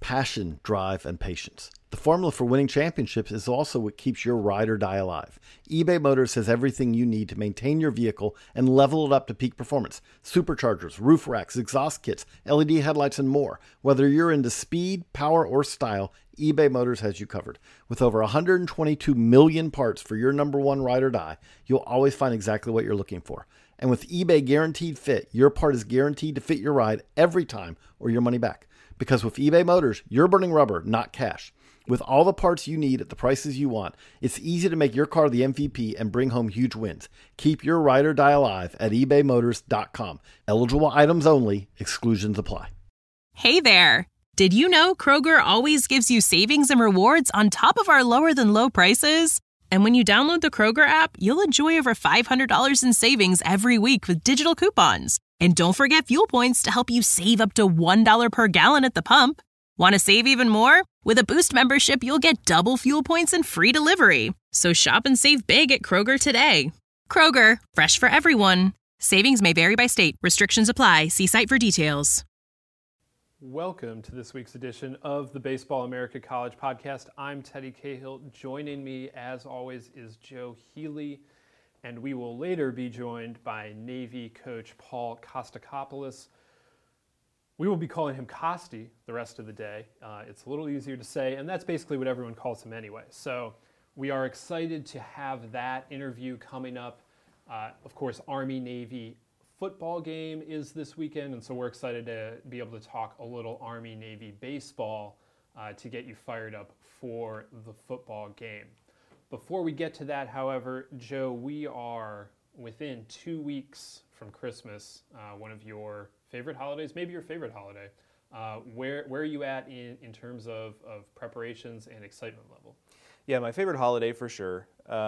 Passion, drive, and patience. The formula for winning championships is also what keeps your ride or die alive. eBay Motors has everything you need to maintain your vehicle and level it up to peak performance. Superchargers, roof racks, exhaust kits, LED headlights, and more. Whether you're into speed, power, or style, eBay Motors has you covered. With over 122 million parts for your number one ride or die, you'll always find exactly what you're looking for. And with eBay Guaranteed Fit, your part is guaranteed to fit your ride every time or your money back. Because with eBay Motors, you're burning rubber, not cash. With all the parts you need at the prices you want, it's easy to make your car the MVP and bring home huge wins. Keep your ride or die alive at ebaymotors.com. Eligible items only. Exclusions apply. Hey there! Did you know Kroger always gives you savings and rewards on top of our lower-than-low prices? And when you download the Kroger app, you'll enjoy over $500 in savings every week with digital coupons. And don't forget fuel points to help you save up to $1 per gallon at the pump. Want to save even more? With a Boost membership, you'll get double fuel points and free delivery. So shop and save big at Kroger today. Kroger, fresh for everyone. Savings may vary by state. Restrictions apply. See site for details. Welcome to this week's edition of the Baseball America College Podcast. I'm Teddy Cahill. Joining me, as always, is Joe Healy. And we will later be joined by Navy coach Paul Kostakopoulos. We will be calling him Kosti the rest of the day. It's a little easier to say, and that's basically what everyone calls him anyway. So we are excited to have that interview coming up. Of course, Army-Navy football game is this weekend, and so we're excited to be able to talk a little Army-Navy baseball to get you fired up for the football game. Before we get to that, however, Joe, we are within 2 weeks from Christmas, one of your favorite holidays, maybe your favorite holiday. Where are you at in terms of preparations and excitement level? Yeah, my favorite holiday for sure.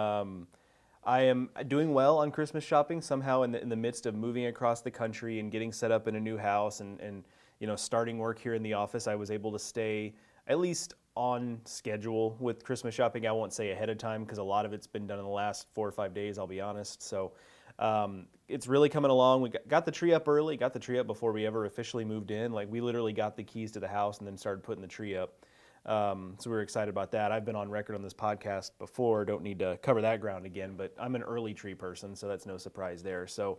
I am doing well on Christmas shopping somehow in the midst of moving across the country and getting set up in a new house and starting work here in the office. I was able to stay at least on schedule with Christmas shopping. I won't say ahead of time because a lot of it's been done in the last 4 or 5 days, I'll be honest. So it's really coming along. We got the tree up early, got the tree up before we ever officially moved in. Like we literally got the keys to the house and then started putting the tree up. So we were excited about that. I've been on record on this podcast before, don't need to cover that ground again, but I'm an early tree person, so that's no surprise there. So,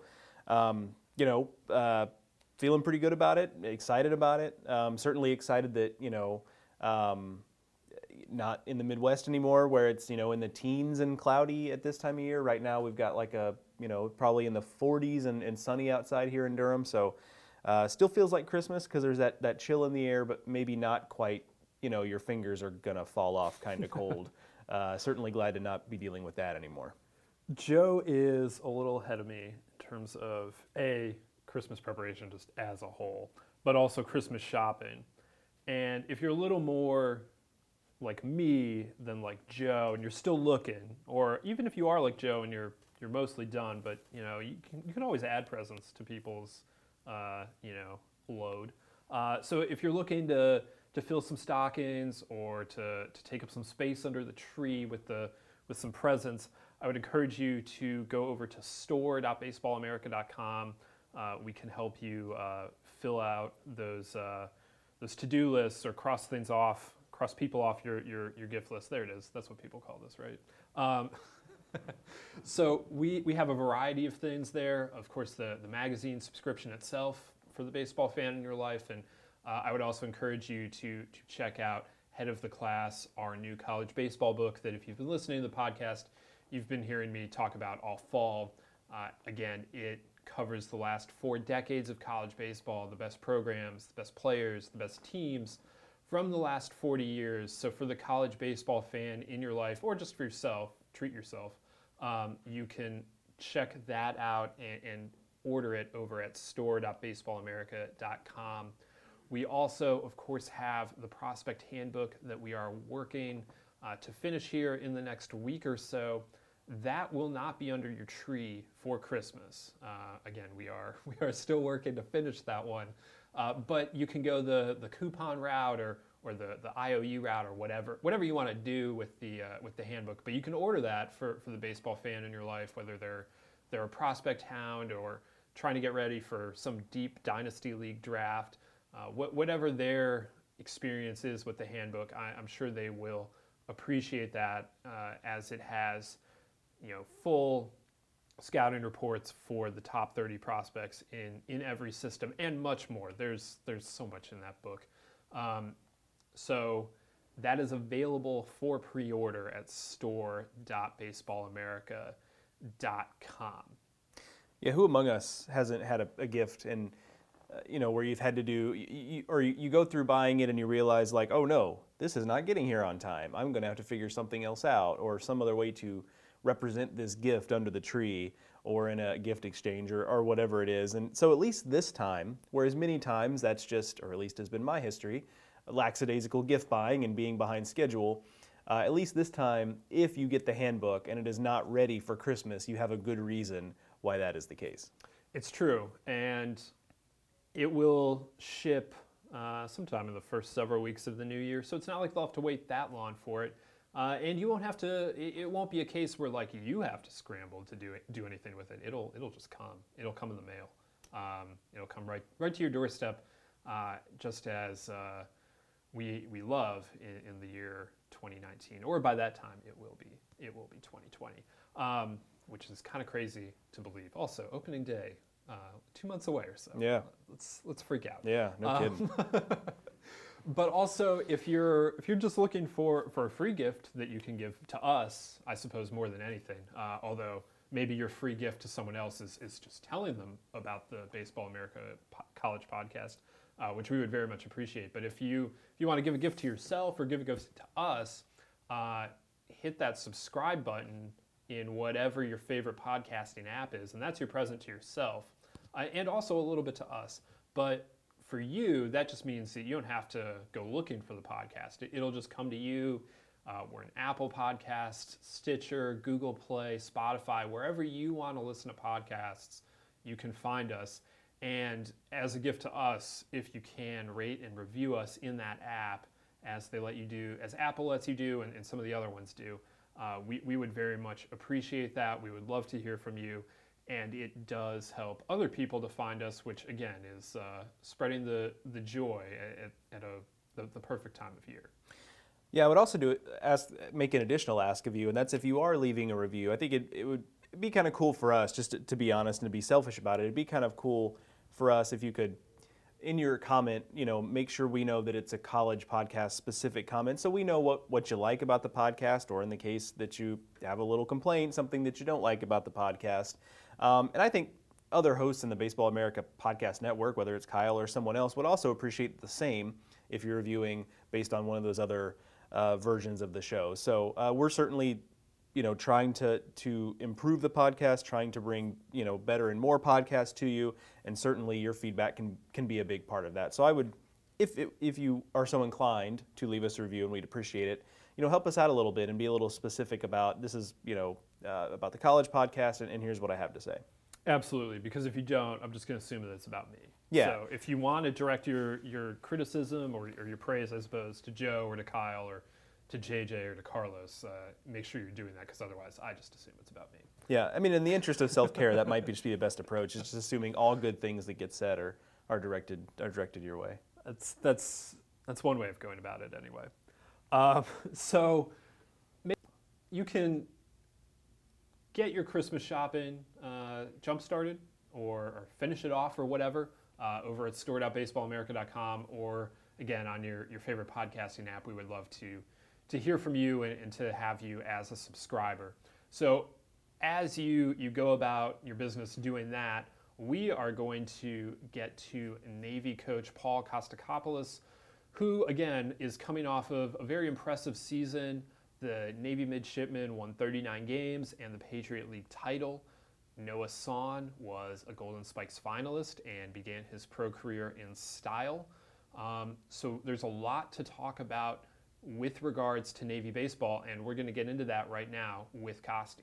feeling pretty good about it, excited about it. Certainly excited that, not in the Midwest anymore where it's, in the teens and cloudy at this time of year. Right now we've got like probably in the 40s and sunny outside here in Durham. So still feels like Christmas because there's that chill in the air, but maybe not quite, your fingers are going to fall off kind of cold. Certainly glad to not be dealing with that anymore. Joe is a little ahead of me in terms of Christmas preparation just as a whole, but also Christmas shopping. And if you're a little more like me than like Joe and you're still looking, or even if you are like Joe and you're mostly done, but you can always add presents to people's load. So if you're looking to fill some stockings or to take up some space under the tree with some presents, I would encourage you to go over to store.baseballamerica.com. We can help you fill out those to-do lists or cross people off your gift list. There it is. That's what people call this, right? So we have a variety of things there. Of course, the magazine subscription itself for the baseball fan in your life, and I would also encourage you to check out Head of the Class, our new college baseball book that if you've been listening to the podcast, you've been hearing me talk about all fall. Again, it covers the last 4 decades of college baseball, the best programs, the best players, the best teams from the last 40 years. So for the college baseball fan in your life, or just for yourself, treat yourself, you can check that out and order it over at store.baseballamerica.com. We also, of course, have the Prospect Handbook that we are working to finish here in the next week or so. That will not be under your tree for Christmas. Again, we are still working to finish that one. But you can go the coupon route or the IOU route or whatever you want to do with the handbook. But you can order that for the baseball fan in your life, whether they're a prospect hound or trying to get ready for some deep dynasty league draft. Whatever their experience is with the handbook. I'm sure they will appreciate that, as it has, full scouting reports for the top 30 prospects in every system and much more. There's so much in that book. So that is available for pre-order at store.baseballamerica.com. Yeah, who among us hasn't had a gift and where you've had to do, you go through buying it and you realize like, oh no, this is not getting here on time. I'm going to have to figure something else out, or some other way to represent this gift under the tree or in a gift exchange or whatever it is. And so at least this time, whereas many times that's just, or at least has been my history, lackadaisical gift buying and being behind schedule, at least this time, if you get the handbook and it is not ready for Christmas, you have a good reason why that is the case. It's true, and it will ship sometime in the first several weeks of the new year, so it's not like they'll have to wait that long for it. And you won't have to. It won't be a case where like you have to scramble to do anything with it. It'll just come. It'll come in the mail. It'll come right to your doorstep, just as we love in the year 2019, or by that time it will be 2020, which is kind of crazy to believe. Also, opening day, 2 months away or so. Yeah. Let's freak out. Yeah, no kidding. But also, if you're just looking for a free gift that you can give to us, I suppose more than anything, although maybe your free gift to someone else is just telling them about the Baseball America College podcast, which we would very much appreciate. But if you want to give a gift to yourself or give a gift to us, hit that subscribe button in whatever your favorite podcasting app is, and that's your present to yourself, and also a little bit to us. But for you, that just means that you don't have to go looking for the podcast. It'll just come to you. We're in Apple Podcasts, Stitcher, Google Play, Spotify, wherever you want to listen to podcasts, you can find us. And as a gift to us, if you can rate and review us in that app, as they let you do, as Apple lets you do, and some of the other ones do, we would very much appreciate that. We would love to hear from you. And it does help other people to find us, which again is spreading the joy at the perfect time of year. Yeah, I would also make an additional ask of you, and that's if you are leaving a review. I think it would be kind of cool for us, just to be honest and to be selfish about it. It'd be kind of cool for us if you could, in your comment, make sure we know that it's a college podcast specific comment, so we know what you like about the podcast, or in the case that you have a little complaint, something that you don't like about the podcast. And I think other hosts in the Baseball America podcast network, whether it's Kyle or someone else, would also appreciate the same if you're reviewing based on one of those other versions of the show. So we're certainly, trying to improve the podcast, trying to bring, better and more podcasts to you, and certainly your feedback can be a big part of that. So I would, if you are so inclined to leave us a review, and we'd appreciate it, help us out a little bit and be a little specific about this is, about the college podcast, and here's what I have to say. Absolutely, because if you don't, I'm just going to assume that it's about me. Yeah. So if you want to direct your criticism or your praise, I suppose, to Joe or to Kyle or to JJ or to Carlos, make sure you're doing that, because otherwise I just assume it's about me. Yeah, I mean, in the interest of self-care, that might just be the best approach. It's just assuming all good things that get said are directed your way. That's one way of going about it anyway. So maybe you can get your Christmas shopping jump-started or finish it off or whatever over at store.baseballamerica.com, or again on your favorite podcasting app. We would love to hear from you and to have you as a subscriber. So as you go about your business doing that, we are going to get to Navy coach Paul Kostakopoulos, who again is coming off of a very impressive season. The Navy midshipman won 39 games and the Patriot League title. Noah Son was a Golden Spikes finalist and began his pro career in style. So there's a lot to talk about with regards to Navy baseball, and we're going to get into that right now with Kosti.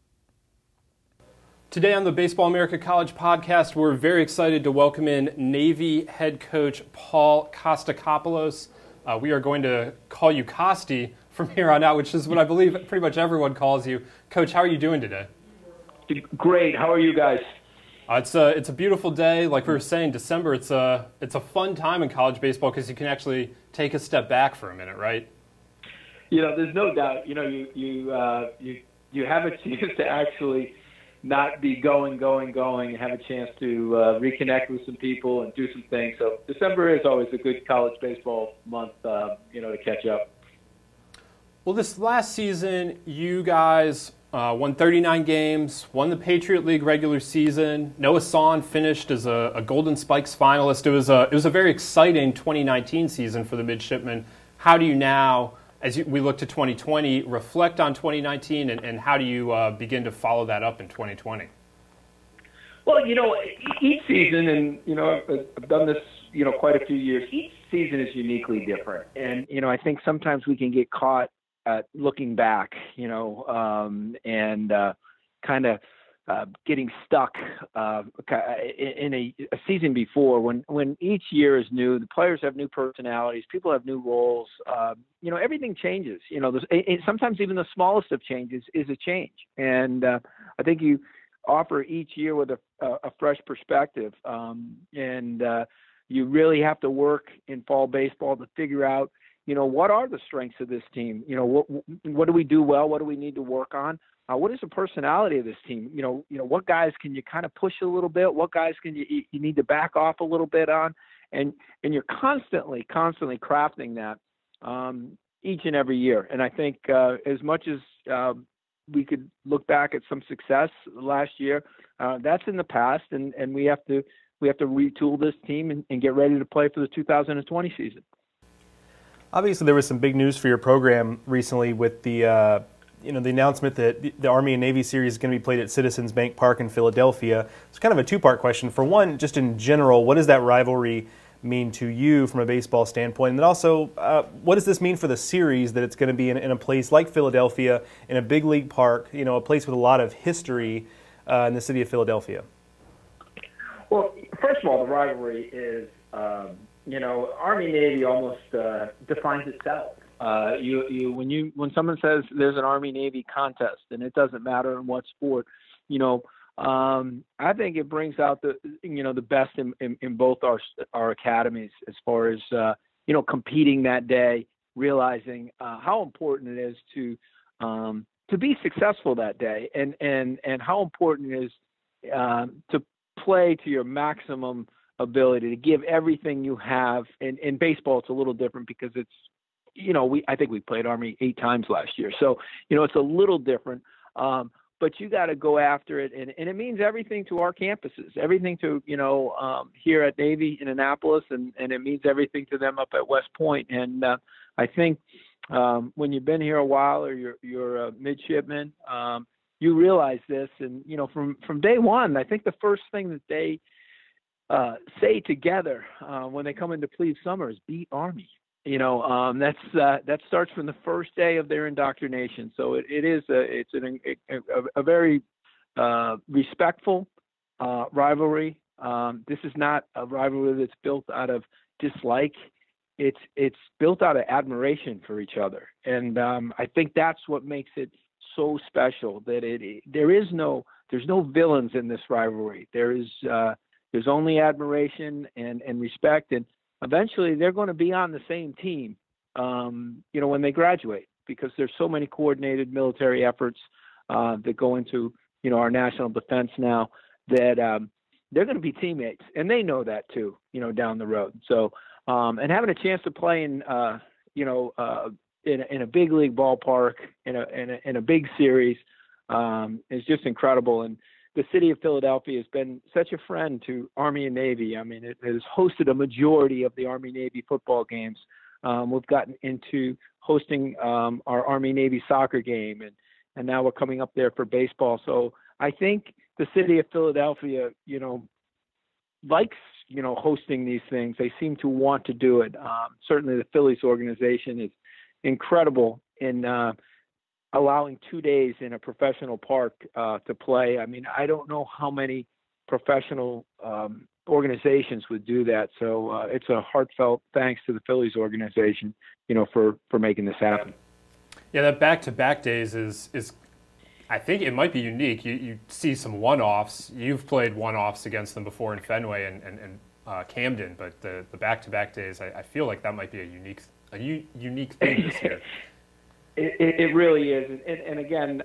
Today on the Baseball America College podcast, we're very excited to welcome in Navy head coach Paul Kostakopoulos. We are going to call you Kosti from here on out, which is what I believe pretty much everyone calls you. Coach, how are you doing today? Great. How are you guys? It's a beautiful day. Like we were saying, December. It's a fun time in college baseball because you can actually take a step back for a minute, right? There's no doubt. You have a chance to actually not be going, and have a chance to reconnect with some people and do some things. So December is always a good college baseball month, to catch up. Well, this last season, you guys won 39 games, won the Patriot League regular season. Noah Son finished as a Golden Spikes finalist. It was a very exciting 2019 season for the midshipmen. How do you now, we look to 2020, reflect on 2019, and how do you begin to follow that up in 2020? Well, each season, and I've done this, quite a few years. Each season is uniquely different, and I think sometimes we can get caught at looking back, and kind of getting stuck in a season before when each year is new. The players have new personalities, people have new roles. Everything changes. Sometimes even the smallest of changes is a change, and I think you offer each year with a fresh perspective, and you really have to work in fall baseball to figure out what are the strengths of this team? What do we do well? What do we need to work on? What is the personality of this team? What guys can you kind of push a little bit? What guys can you need to back off a little bit on? And you're constantly crafting that each and every year. And I think as much as we could look back at some success last year, that's in the past, and we have to retool this team and get ready to play for the 2020 season. Obviously, there was some big news for your program recently with the announcement that the Army and Navy series is going to be played at Citizens Bank Park in Philadelphia. It's kind of a two-part question. For one, just in general, what does that rivalry mean to you from a baseball standpoint? And then also, what does this mean for the series that it's going to be in a place like Philadelphia, in a big league park, a place with a lot of history in the city of Philadelphia? Well, first of all, the rivalry is Army-Navy almost defines itself. When someone says there's an Army-Navy contest, and it doesn't matter in what sport, I think it brings out the best in both our academies as far as competing that day, realizing how important it is to be successful that day, and how important it is to play to your maximum ability, to give everything you have. In baseball, it's a little different because it's, I think we played Army 8 times last year. So, it's a little different, but you got to go after it. And it means everything to our campuses, everything to, here at Navy in Annapolis, and it means everything to them up at West Point. And I think when you've been here a while, or you're a midshipman, you realize this. And, from day one, I think the first thing that they say together when they come into Plebe Summer is beat Army. That starts from the first day of their indoctrination. So it's a very respectful rivalry. This is not a rivalry that's built out of dislike. It's built out of admiration for each other, and I think that's what makes it so special. That there's no villains in this rivalry. There's only admiration and respect, and eventually they're going to be on the same team, when they graduate, because there's so many coordinated military efforts that go into, our national defense now, that they're going to be teammates, and they know that too, down the road. So, and having a chance to play in a big league ballpark in a big series is just incredible. And the city of Philadelphia has been such a friend to Army and Navy. I mean, it has hosted a majority of the Army-Navy football games. We've gotten into hosting our Army-Navy soccer game, and now we're coming up there for baseball. So I think the city of Philadelphia, likes, hosting these things. They seem to want to do it. Certainly the Phillies organization is incredible in allowing 2 days in a professional park to play. I mean, I don't know how many professional organizations would do that. So it's a heartfelt thanks to the Phillies organization, for making this happen. Yeah, that back-to-back days is I think it might be unique. You see some one-offs. You've played one-offs against them before in Fenway and Camden, but the back-to-back days, I feel like that might be a unique thing this year. It really is, and again,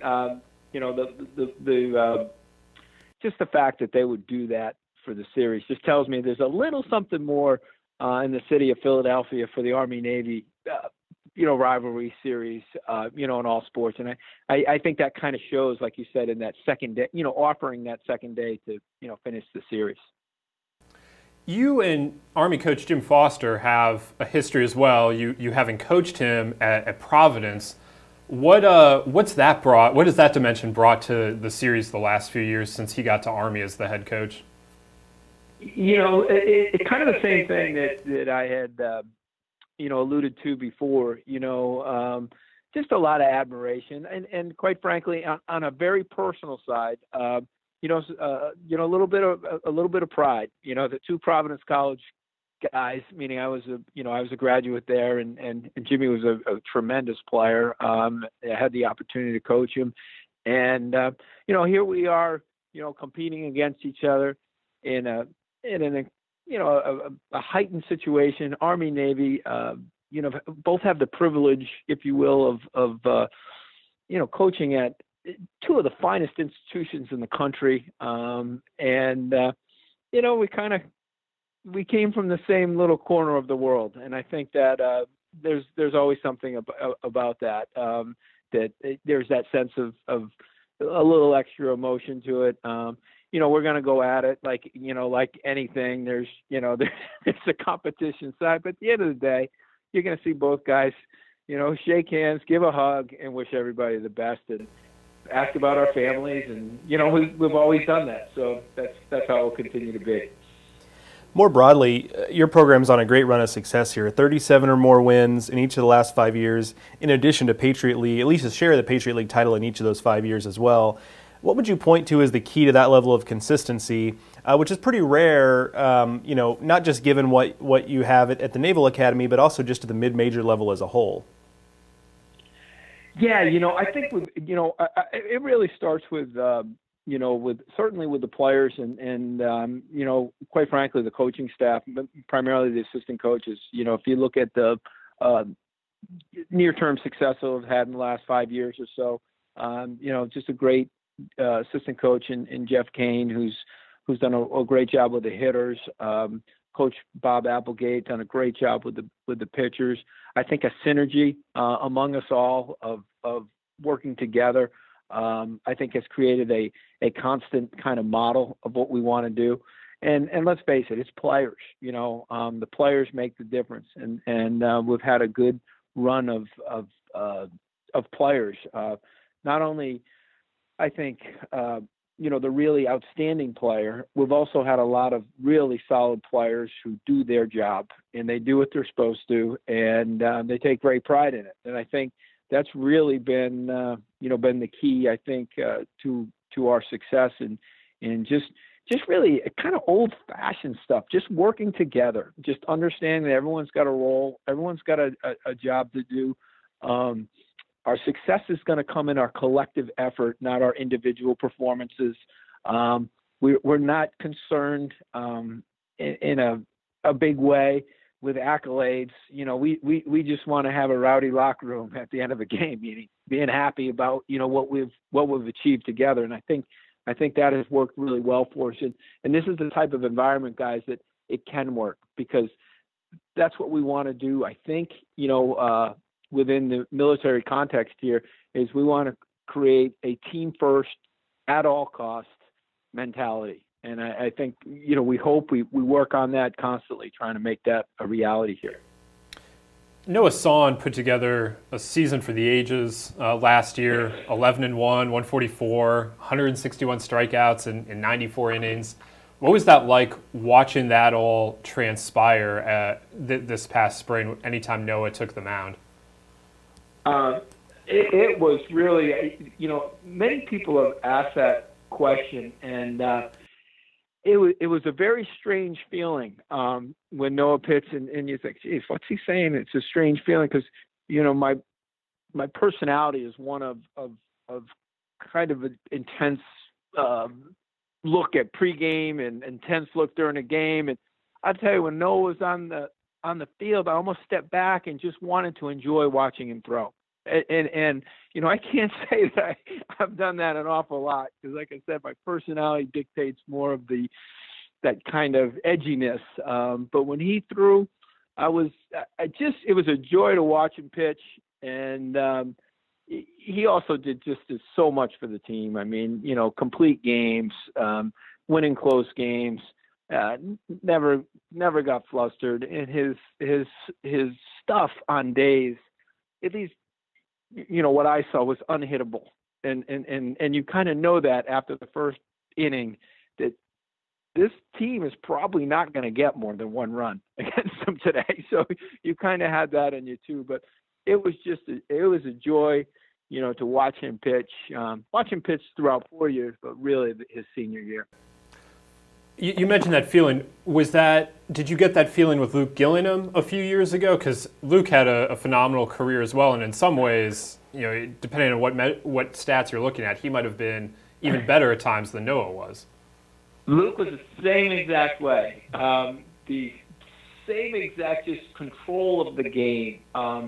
just the fact that they would do that for the series just tells me there's a little something more in the city of Philadelphia for the Army-Navy, rivalry series, in all sports. And I think that kind of shows, like you said, in that second day, offering that second day to, finish the series. You and Army coach Jim Foster have a history as well. You having coached him at Providence. What's that brought? What has that dimension brought to the series the last few years since he got to Army as the head coach? It's kind of the same thing that I had, alluded to before. Just a lot of admiration, and quite frankly, on a very personal side, a little bit of pride. The two Providence College guys, meaning I was a graduate there, and Jimmy was a tremendous player. I had the opportunity to coach him, and here we are, competing against each other in a heightened situation. Army Navy, both have the privilege, if you will, of coaching at two of the finest institutions in the country, we came from the same little corner of the world, and I think that there's always something about that, that there's that sense of a little extra emotion to it. We're going to go at it like anything. There's a competition side, but at the end of the day, you're going to see both guys, shake hands, give a hug, and wish everybody the best, and ask about our families. And, we've always done that. So that's how it will continue to be. More broadly, your program's on a great run of success here. 37 or more wins in each of the last 5 years, in addition to Patriot League, at least a share of the Patriot League title in each of those 5 years as well. What would you point to as the key to that level of consistency, which is pretty rare, not just given what you have at the Naval Academy, but also just at the mid-major level as a whole? Yeah, I think it really starts with certainly with the players and quite frankly, the coaching staff, but primarily the assistant coaches. If you look at the near-term success that we've had in the last 5 years or so, just a great assistant coach in Jeff Kane, who's done a great job with the hitters. Coach Bob Applegate done a great job with the pitchers. I think a synergy among us all of working together, I think has created a constant kind of model of what we want to do. And let's face it, it's players. The players make the difference, and we've had a good run of players. Not only, I think, the really outstanding player, we've also had a lot of really solid players who do their job, and they do what they're supposed to, and they take great pride in it. And I think that's really been the key, I think, to our success, and just really kind of old-fashioned stuff, just working together, just understanding that everyone's got a role, everyone's got a job to do. Our success is going to come in our collective effort, not our individual performances. We're not concerned in a big way with accolades. We just want to have a rowdy locker room at the end of a game, meaning being happy about what we've achieved together. And I think that has worked really well for us. And this is the type of environment, guys, that it can work, because that's what we want to do. I think within the military context here, is we want to create a team first at all costs mentality. And I think, we hope we work on that constantly, trying to make that a reality here. Noah Son put together a season for the ages last year, 11-1, 144, 161 strikeouts in 94 innings. What was that like, watching that all transpire this past spring, anytime Noah took the mound? It was really, many people have asked that question, and it was a very strange feeling when Noah pitched, and you think, geez, what's he saying? It's a strange feeling because, my personality is one of kind of an intense look at pregame and intense look during the game. And I tell you, when Noah was on the field, I almost stepped back and just wanted to enjoy watching him throw. And you know, I can't say that I've done that an awful lot because, like I said, my personality dictates more of that kind of edginess. But when he threw, it was a joy to watch him pitch. And he also did so much for the team. I mean, you know, complete games, winning close games, never got flustered. And his stuff on days, at least, you know, what I saw was unhittable. And you kind of know that after the first inning that this team is probably not going to get more than one run against them today. So you kind of had that in you too. But it was a joy, you know, to watch him pitch throughout 4 years, but really his senior year. You mentioned that feeling. Did you get that feeling with Luke Gillingham a few years ago? Because Luke had a phenomenal career as well, and in some ways, you know, depending on what stats you're looking at, he might have been even better at times than Noah was. Luke was the same exact way. The same exact just control of the game.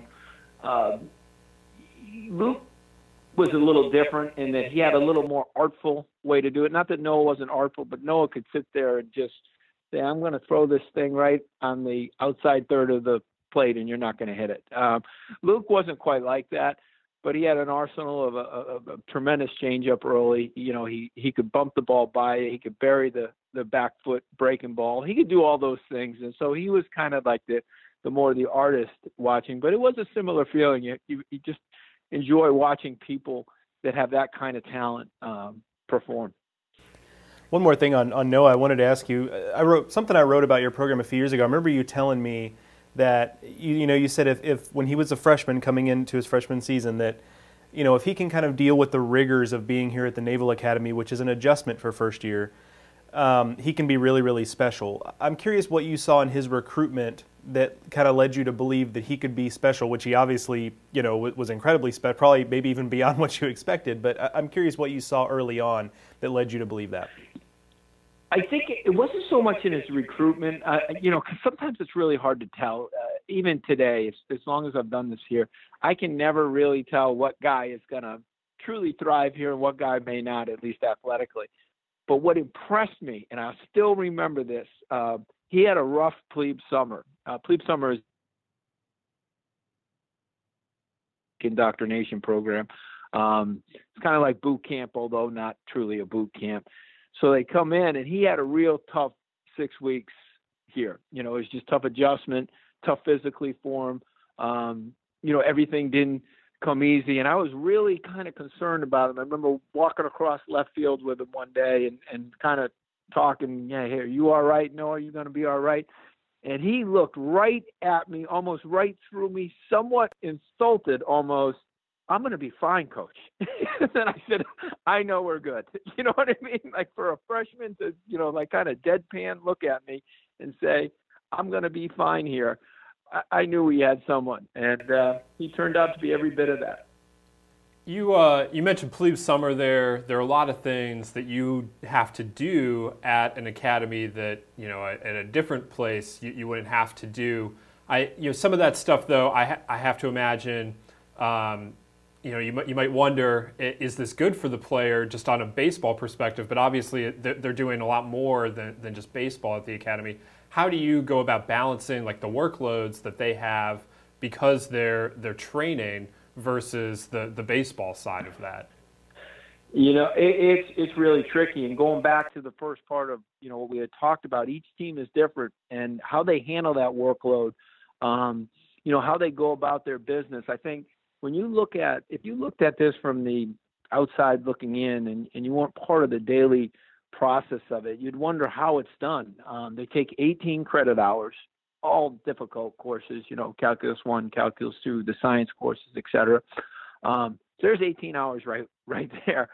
Luke was a little different in that he had a little more artful way to do it. Not that Noah wasn't artful, but Noah could sit there and just say, I'm going to throw this thing right on the outside third of the plate and you're not going to hit it. Luke wasn't quite like that, but he had an arsenal of a tremendous changeup early. You know, he could bump the ball by, he could bury the back foot breaking ball. He could do all those things. And so he was kind of like the more the artist watching, but it was a similar feeling. You just enjoy watching people that have that kind of talent perform. One more thing on Noah, I wanted to ask you. I wrote about your program a few years ago. I remember you telling me that you said if when he was a freshman coming into his freshman season that, you know, if he can kind of deal with the rigors of being here at the Naval Academy, which is an adjustment for first year, he can be really, really special. I'm curious what you saw in his recruitment that kind of led you to believe that he could be special, which he obviously, you know, was incredibly special, probably maybe even beyond what you expected. But I'm curious what you saw early on that led you to believe that. I think it wasn't so much in his recruitment, you know, because sometimes it's really hard to tell. Even today, as long as I've done this here, I can never really tell what guy is going to truly thrive here and what guy may not, at least athletically. But what impressed me, and I still remember this, he had a rough plebe summer. Plebe summer is an indoctrination program. It's kind of like boot camp, although not truly a boot camp. So they come in, and he had a real tough 6 weeks here. You know, it was just tough adjustment, tough physically for him. You know, everything didn't come easy, and I was really kind of concerned about him. I remember walking across left field with him one day and kind of talking, yeah, hey, are you all right? No, are you going to be all right? And he looked right at me, almost right through me, somewhat insulted almost. I'm going to be fine, coach. And then I said, I know we're good. You know what I mean? Like for a freshman to, you know, like kind of deadpan look at me and say, I'm going to be fine here. I knew we had someone, and he turned out to be every bit of that. You mentioned plebe summer there. There are a lot of things that you have to do at an academy that, you know, at a different place you wouldn't have to do. Some of that stuff though, I have to imagine. You know, you might wonder, is this good for the player just on a baseball perspective? But obviously they're doing a lot more than just baseball at the academy. How do you go about balancing like the workloads that they have because they're training versus the baseball side of that? You know, it's really tricky. And going back to the first part of, you know, what we had talked about, each team is different and how they handle that workload, you know, how they go about their business. I think if you looked at this from the outside looking in and you weren't part of the daily process of it, you'd wonder how it's done. They take 18 credit hours, all difficult courses, you know, Calculus 1, Calculus 2, the science courses, etc. There's 18 hours right there.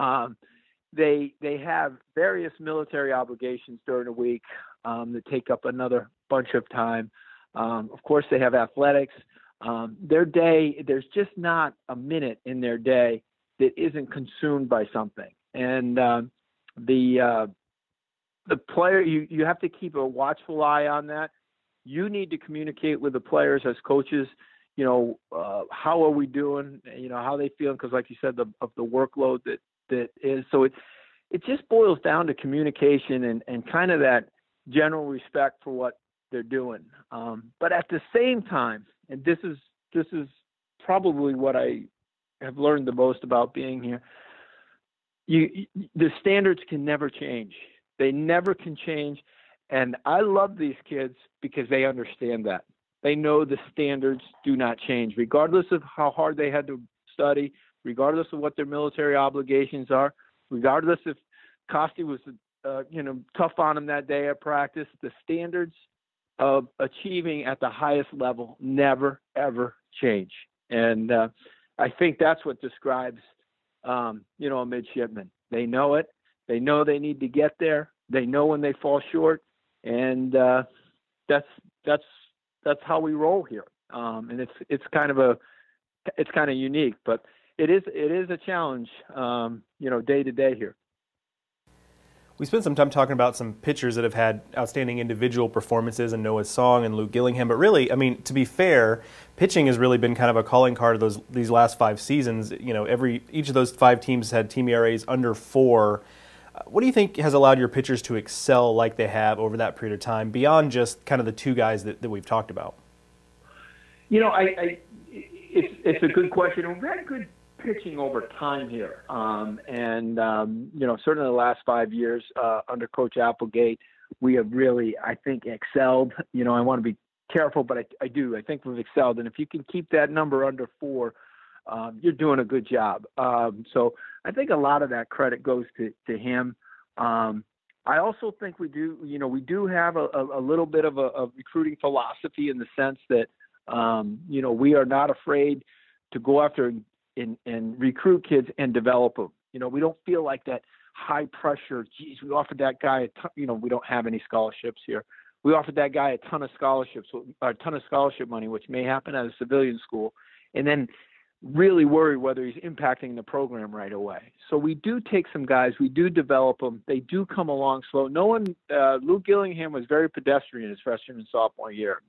They have various military obligations during the week that take up another bunch of time. Of course, they have athletics. Their day, there's just not a minute in their day that isn't consumed by something. And the player, you have to keep a watchful eye on that. You need to communicate with the players as coaches. How are we doing? How they feeling? Because, like you said, of the workload that is. So it just boils down to communication and kind of that general respect for what they're doing. But at the same time, and this is probably what I have learned the most about being here. The standards can never change. They never can change. And I love these kids because they understand that. They know the standards do not change, regardless of how hard they had to study, regardless of what their military obligations are, regardless if Costi was, tough on them that day at practice. The standards of achieving at the highest level never, ever change. And I think that's what describes, a midshipman. They know it. They know they need to get there. They know when they fall short. And that's how we roll here. And it's kind of unique, but it is a challenge, day to day here. We spent some time talking about some pitchers that have had outstanding individual performances, and Noah Song and Luke Gillingham. But really, to be fair, pitching has really been kind of a calling card of these last 5 seasons. Each of those 5 teams had team ERAs under 4. What do you think has allowed your pitchers to excel like they have over that period of time, beyond just kind of the 2 guys that we've talked about? It's a good question. We've had good pitching over time here. Certainly the last 5 years under Coach Applegate, we have really, I think, excelled. I want to be careful, but I do. I think we've excelled. And if you can keep that number under 4, you're doing a good job. So I think a lot of that credit goes to him. I also think we do have a little bit of a recruiting philosophy in the sense that, we are not afraid to go after and recruit kids and develop them. We don't feel like that high pressure. Geez, we offered that guy we don't have any scholarships here. We offered that guy a ton of scholarships, a ton of scholarship money, which may happen at a civilian school, and then really worry whether he's impacting the program right away. So we do take some guys, we do develop them. They do come along slow. Luke Gillingham was very pedestrian his freshman and sophomore year.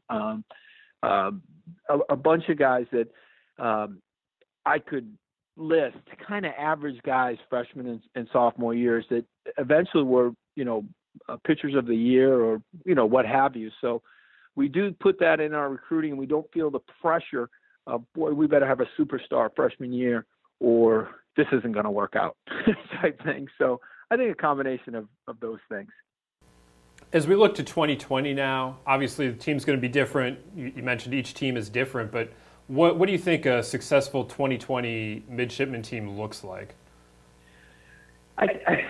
A bunch of guys that I could list, kind of average guys, freshman and sophomore years, that eventually were, pitchers of the year or, what have you. So we do put that in our recruiting. We don't feel the pressure of, boy, we better have a superstar freshman year or this isn't going to work out type thing. So I think a combination of those things. As we look to 2020 now, obviously the team's going to be different. You mentioned each team is different, but what do you think a successful 2020 midshipman team looks like? As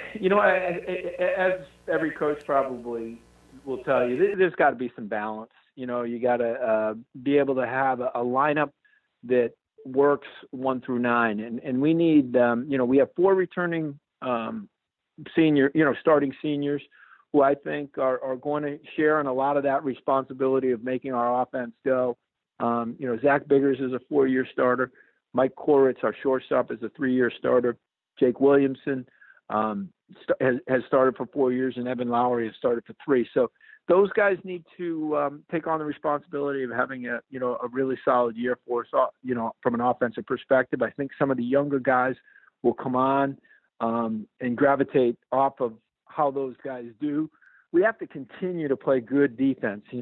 every coach probably will tell you, there's got to be some balance. You got to be able to have a lineup that works 1 through 9, and we need, we have 4 returning starting seniors who I think are going to share in a lot of that responsibility of making our offense go. Zach Biggers is a 4-year starter. Mike Koritz, our shortstop, is a 3-year starter. Jake Williamson has started for 4 years, and Evan Lowry has started for 3. So those guys need to take on the responsibility of having a really solid year for us, from an offensive perspective. I think some of the younger guys will come on and gravitate off of how those guys do. We have to continue to play good defense. We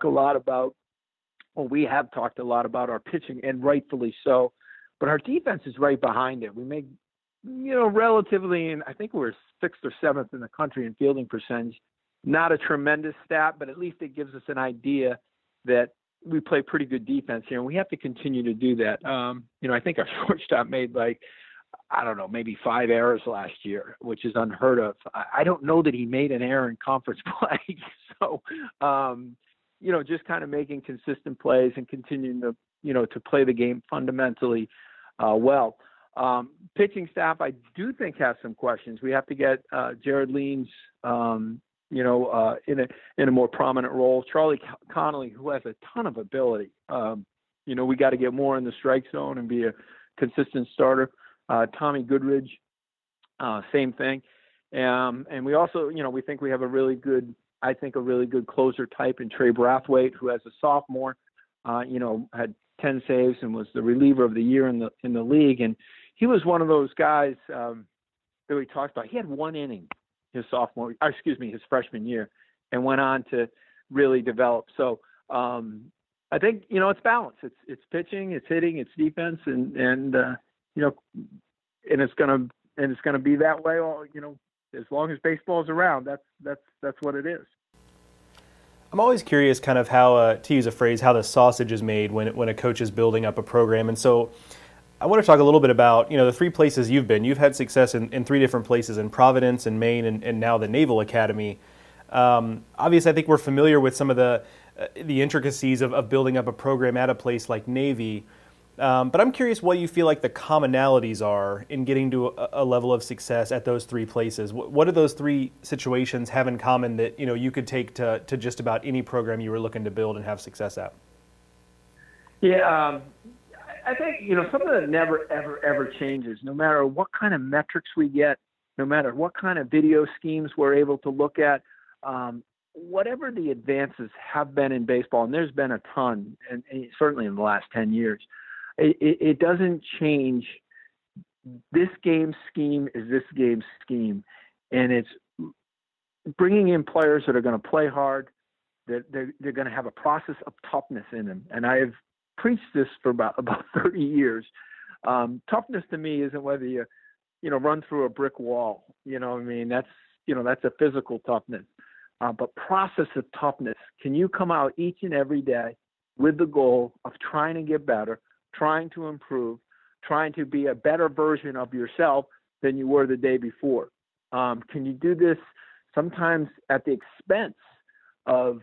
have talked a lot about our pitching, and rightfully so, but our defense is right behind it. We make, relatively, and I think we're 6th or 7th in the country in fielding percentage. Not a tremendous stat, but at least it gives us an idea that we play pretty good defense here, and we have to continue to do that. I think our shortstop made maybe 5 errors last year, which is unheard of. I don't know that he made an error in conference play. So, just kind of making consistent plays and continuing to play the game fundamentally well. Pitching staff, I do think, has some questions. We have to get Jared Leans, in a more prominent role. Charlie Connolly, who has a ton of ability. We got to get more in the strike zone and be a consistent starter. Tommy Goodridge, same thing. And we also, we think we have a really good closer type in Trey Brathwaite, who as a sophomore, had 10 saves and was the reliever of the year in the league. And he was one of those guys that we talked about. He had 1 inning his freshman year, and went on to really develop. So I think it's balance. It's pitching, it's hitting, it's defense, and it's gonna be that way all as long as baseball's around. That's what it is. I'm always curious kind of how, to use a phrase, how the sausage is made when a coach is building up a program. And so I want to talk a little bit about, the 3 places you've been. You've had success in 3 different places, in Providence and Maine and now the Naval Academy. Obviously, I think we're familiar with some of the intricacies of building up a program at a place like Navy. But I'm curious what you feel like the commonalities are in getting to a level of success at those 3 places. What do those 3 situations have in common that you could take to just about any program you were looking to build and have success at? Yeah, I think something that never ever changes, no matter what kind of metrics we get, no matter what kind of video schemes we're able to look at. Whatever the advances have been in baseball, and there's been a ton, and certainly in the last 10 years, it doesn't change. This game scheme is this game scheme, and it's bringing in players that are going to play hard, that they're going to have a process of toughness in them. And I have preached this for about 30 years. Toughness to me isn't whether you run through a brick wall. That's a physical toughness. But process of toughness. Can you come out each and every day with the goal of trying to get better, trying to improve, trying to be a better version of yourself than you were the day before? Can you do this sometimes at the expense of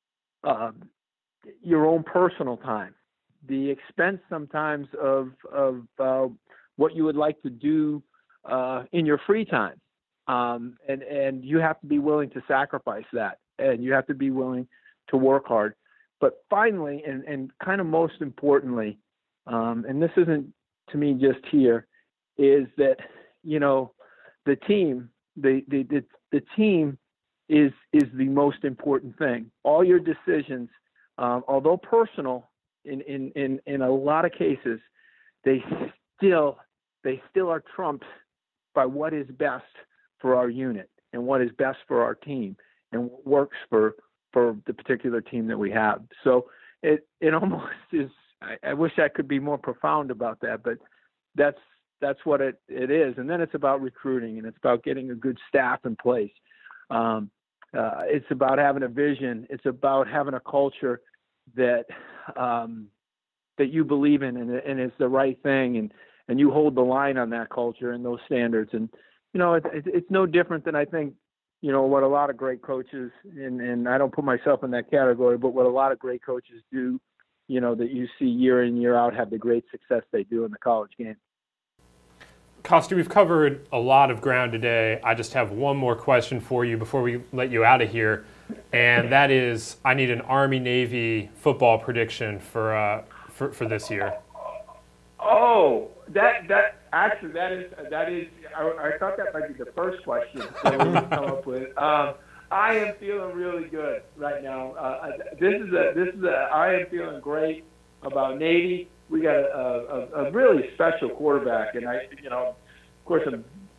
your own personal time, the expense sometimes of what you would like to do in your free time? And you have to be willing to sacrifice that, and you have to be willing to work hard. But finally, and kind of most importantly, and this isn't to me just here, is that the team, the team is the most important thing. All your decisions, although personal, in a lot of cases, they still are trumped by what is best for our unit and what is best for our team and what works for the particular team that we have. So it almost is. I wish I could be more profound about that, but that's what it is. And then it's about recruiting, and it's about getting a good staff in place. It's about having a vision. It's about having a culture that you believe in, and it's the right thing, and you hold the line on that culture and those standards. And it's no different than I think what a lot of great coaches, and I don't put myself in that category, but what a lot of great coaches do, that you see year in, year out, have the great success they do in the college game. Costa, we've covered a lot of ground today. I just have one more question for you before we let you out of here, and that is, I need an Army-Navy football prediction for this year. Oh, that is. I thought that might be the first question that we would come up with. I am feeling really good right now. I am feeling great about Navy. We got a really special quarterback, and of course, I'm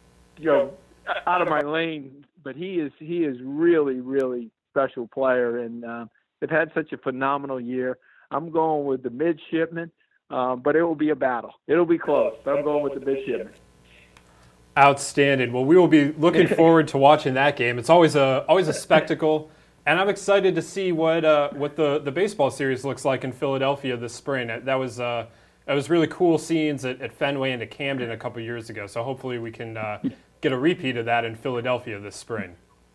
out of my lane, but he is really, really special player, and they've had such a phenomenal year. I'm going with the midshipmen, but it will be a battle. It'll be close, but I'm going with the midshipmen. Outstanding. Well, we will be looking forward to watching that game. It's always a spectacle, and I'm excited to see what the baseball series looks like in Philadelphia this spring. That was really cool scenes at Fenway and at Camden a couple years ago. So hopefully we can get a repeat of that in Philadelphia this spring.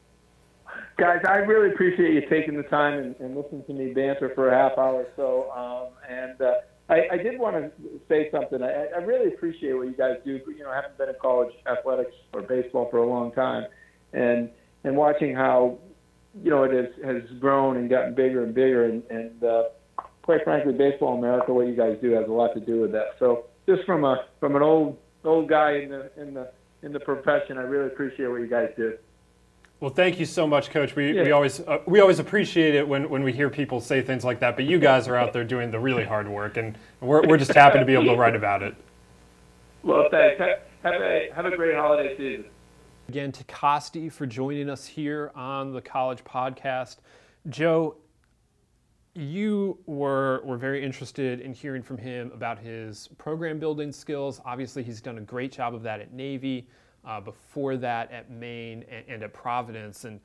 Guys, I really appreciate you taking the time and listening to me banter for a half hour or so. I did want to say something. I really appreciate what you guys do. I haven't been in college athletics or baseball for a long time, and watching how it has grown and gotten bigger and bigger, and quite frankly, Baseball America, what you guys do has a lot to do with that. So just from an old old guy in the profession. I really appreciate what you guys do. Well, thank you so much, Coach. We always appreciate it when we hear people say things like that. But you guys are out there doing the really hard work, and we're just happy to be able to write about it. Well, thanks. Have a great holiday season. Again, to Costi for joining us here on the College Podcast. Joe, you were very interested in hearing from him about his program building skills. Obviously, he's done a great job of that at Navy. Before that at Maine and at Providence. And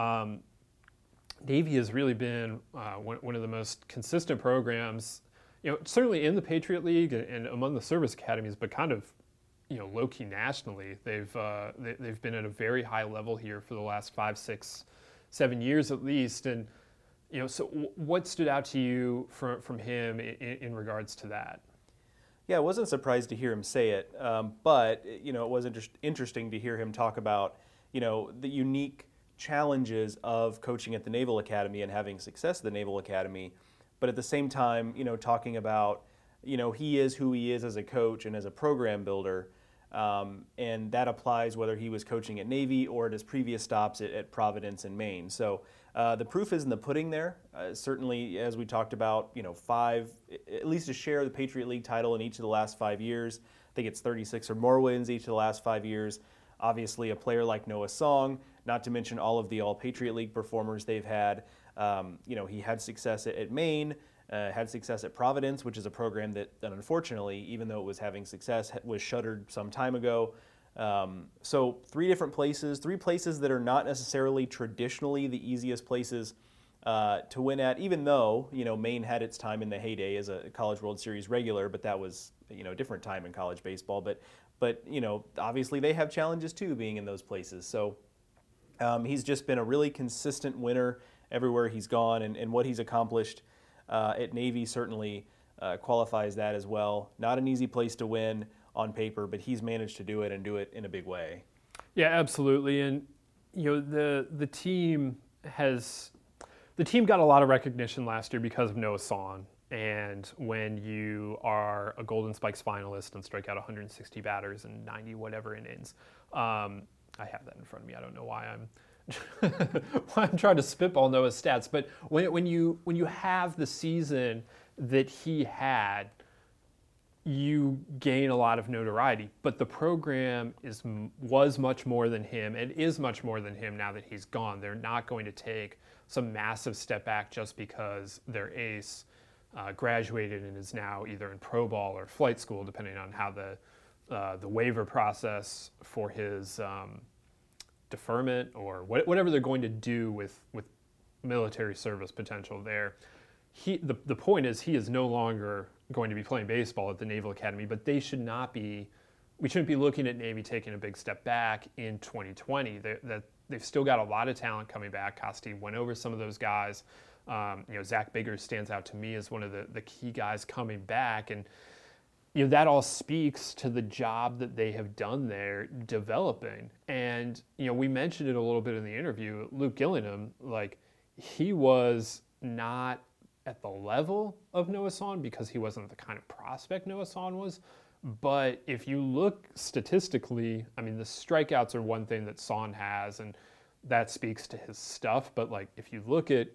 Navy has really been one of the most consistent programs, certainly in the Patriot League and among the service academies, but kind of, low-key nationally. They've been at a very high level here for the last 5, 6, 7 years at least. And, so what stood out to you from him in regards to that? Yeah, I wasn't surprised to hear him say it, but it was interesting to hear him talk about, the unique challenges of coaching at the Naval Academy and having success at the Naval Academy, but at the same time, talking about, he is who he is as a coach and as a program builder, and that applies whether he was coaching at Navy or at his previous stops at Providence and Maine. So the proof is in the pudding there. Certainly, as we talked about, 5, at least a share of the Patriot League title in each of the last 5 years. I think it's 36 or more wins each of the last 5 years. Obviously, a player like Noah Song, not to mention all of the All-Patriot League performers they've had. He had success at Maine, had success at Providence, which is a program that unfortunately, even though it was having success, was shuttered some time ago. So 3 places that are not necessarily traditionally the easiest places to win at, even though, Maine had its time in the heyday as a College World Series regular, but that was, a different time in college baseball. But obviously they have challenges too being in those places. So he's just been a really consistent winner everywhere he's gone, and what he's accomplished at Navy certainly qualifies that as well. Not an easy place to win on paper, but he's managed to do it and do it in a big way. Yeah, absolutely. And the team got a lot of recognition last year because of Noah Song. And when you are a Golden Spikes finalist and strike out 160 batters in 90 whatever innings, I have that in front of me. I don't know why I'm trying to spitball Noah's stats, but when you have the season that he had, you gain a lot of notoriety. But the program was much more than him and is much more than him now that he's gone. They're not going to take some massive step back just because their ace graduated and is now either in pro ball or flight school, depending on how the waiver process for his deferment or whatever they're going to do with military service potential there. The point is he is no longer going to be playing baseball at the Naval Academy, but we shouldn't be looking at Navy taking a big step back in 2020. They've still got a lot of talent coming back. Costi went over some of those guys. Zach Biggers stands out to me as one of the key guys coming back, and that all speaks to the job that they have done there developing. And we mentioned it a little bit in the interview. Luke Gillingham, he was not at the level of Noah Song because he wasn't the kind of prospect Noah Song was. But if you look statistically, the strikeouts are one thing that Song has, and that speaks to his stuff. But if you look at,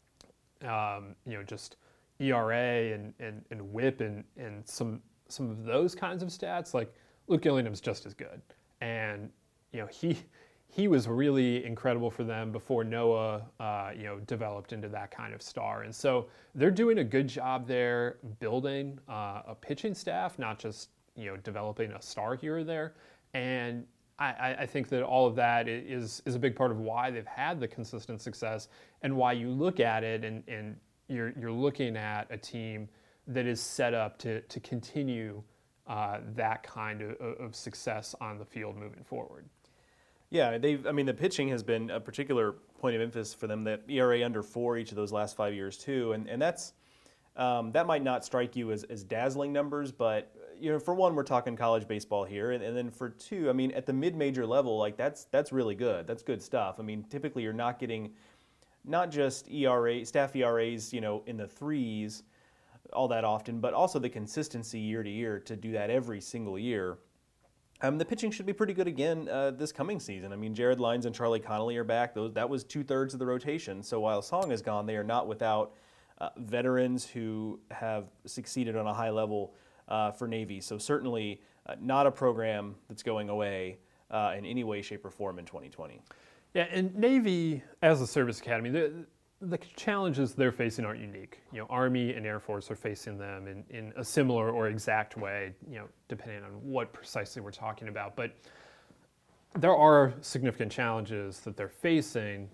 just ERA and WHIP and some of those kinds of stats, Luke Gillingham's just as good. And he was really incredible for them before Noah, developed into that kind of star. And so they're doing a good job there building a pitching staff, not just, developing a star here or there. And I think that all of that is a big part of why they've had the consistent success and why you look at it and you're looking at a team that is set up to continue that kind of success on the field moving forward. Yeah, the pitching has been a particular point of emphasis for them. That ERA under 4 each of those last 5 years too, and that's that might not strike you as dazzling numbers, but for one, we're talking college baseball here, and then for two, at the mid-major level, that's really good. That's good stuff. Typically you're not getting not just staff ERAs, in the 3s all that often, but also the consistency year to year to do that every single year. The pitching should be pretty good again this coming season. I mean, Jared Lyons and Charlie Connolly are back. That was 2/3 of the rotation. So while Song is gone, they are not without veterans who have succeeded on a high level for Navy. So certainly not a program that's going away in any way, shape, or form in 2020. Yeah, and Navy as a service academy, the challenges they're facing aren't unique. Army and Air Force are facing them in a similar or exact way, depending on what precisely we're talking about. But there are significant challenges that they're facing.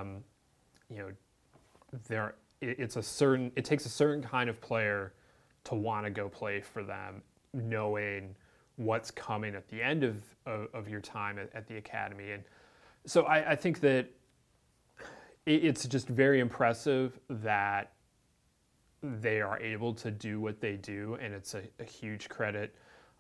It takes a certain kind of player to want to go play for them, knowing what's coming at the end of your time at the academy. And so I think that it's just very impressive that they are able to do what they do, and it's a huge credit,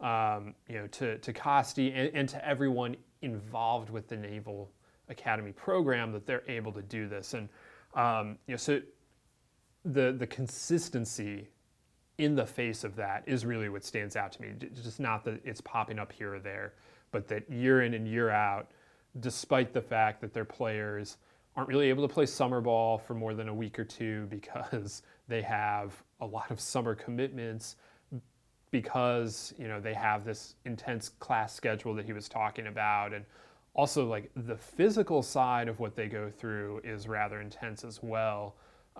to Costi and to everyone involved with the Naval Academy program that they're able to do this. And so the consistency in the face of that is really what stands out to me. Just not that it's popping up here or there, but that year in and year out, despite the fact that their players aren't really able to play summer ball for more than a week or two because they have a lot of summer commitments, because they have this intense class schedule that he was talking about, and also like the physical side of what they go through is rather intense as well.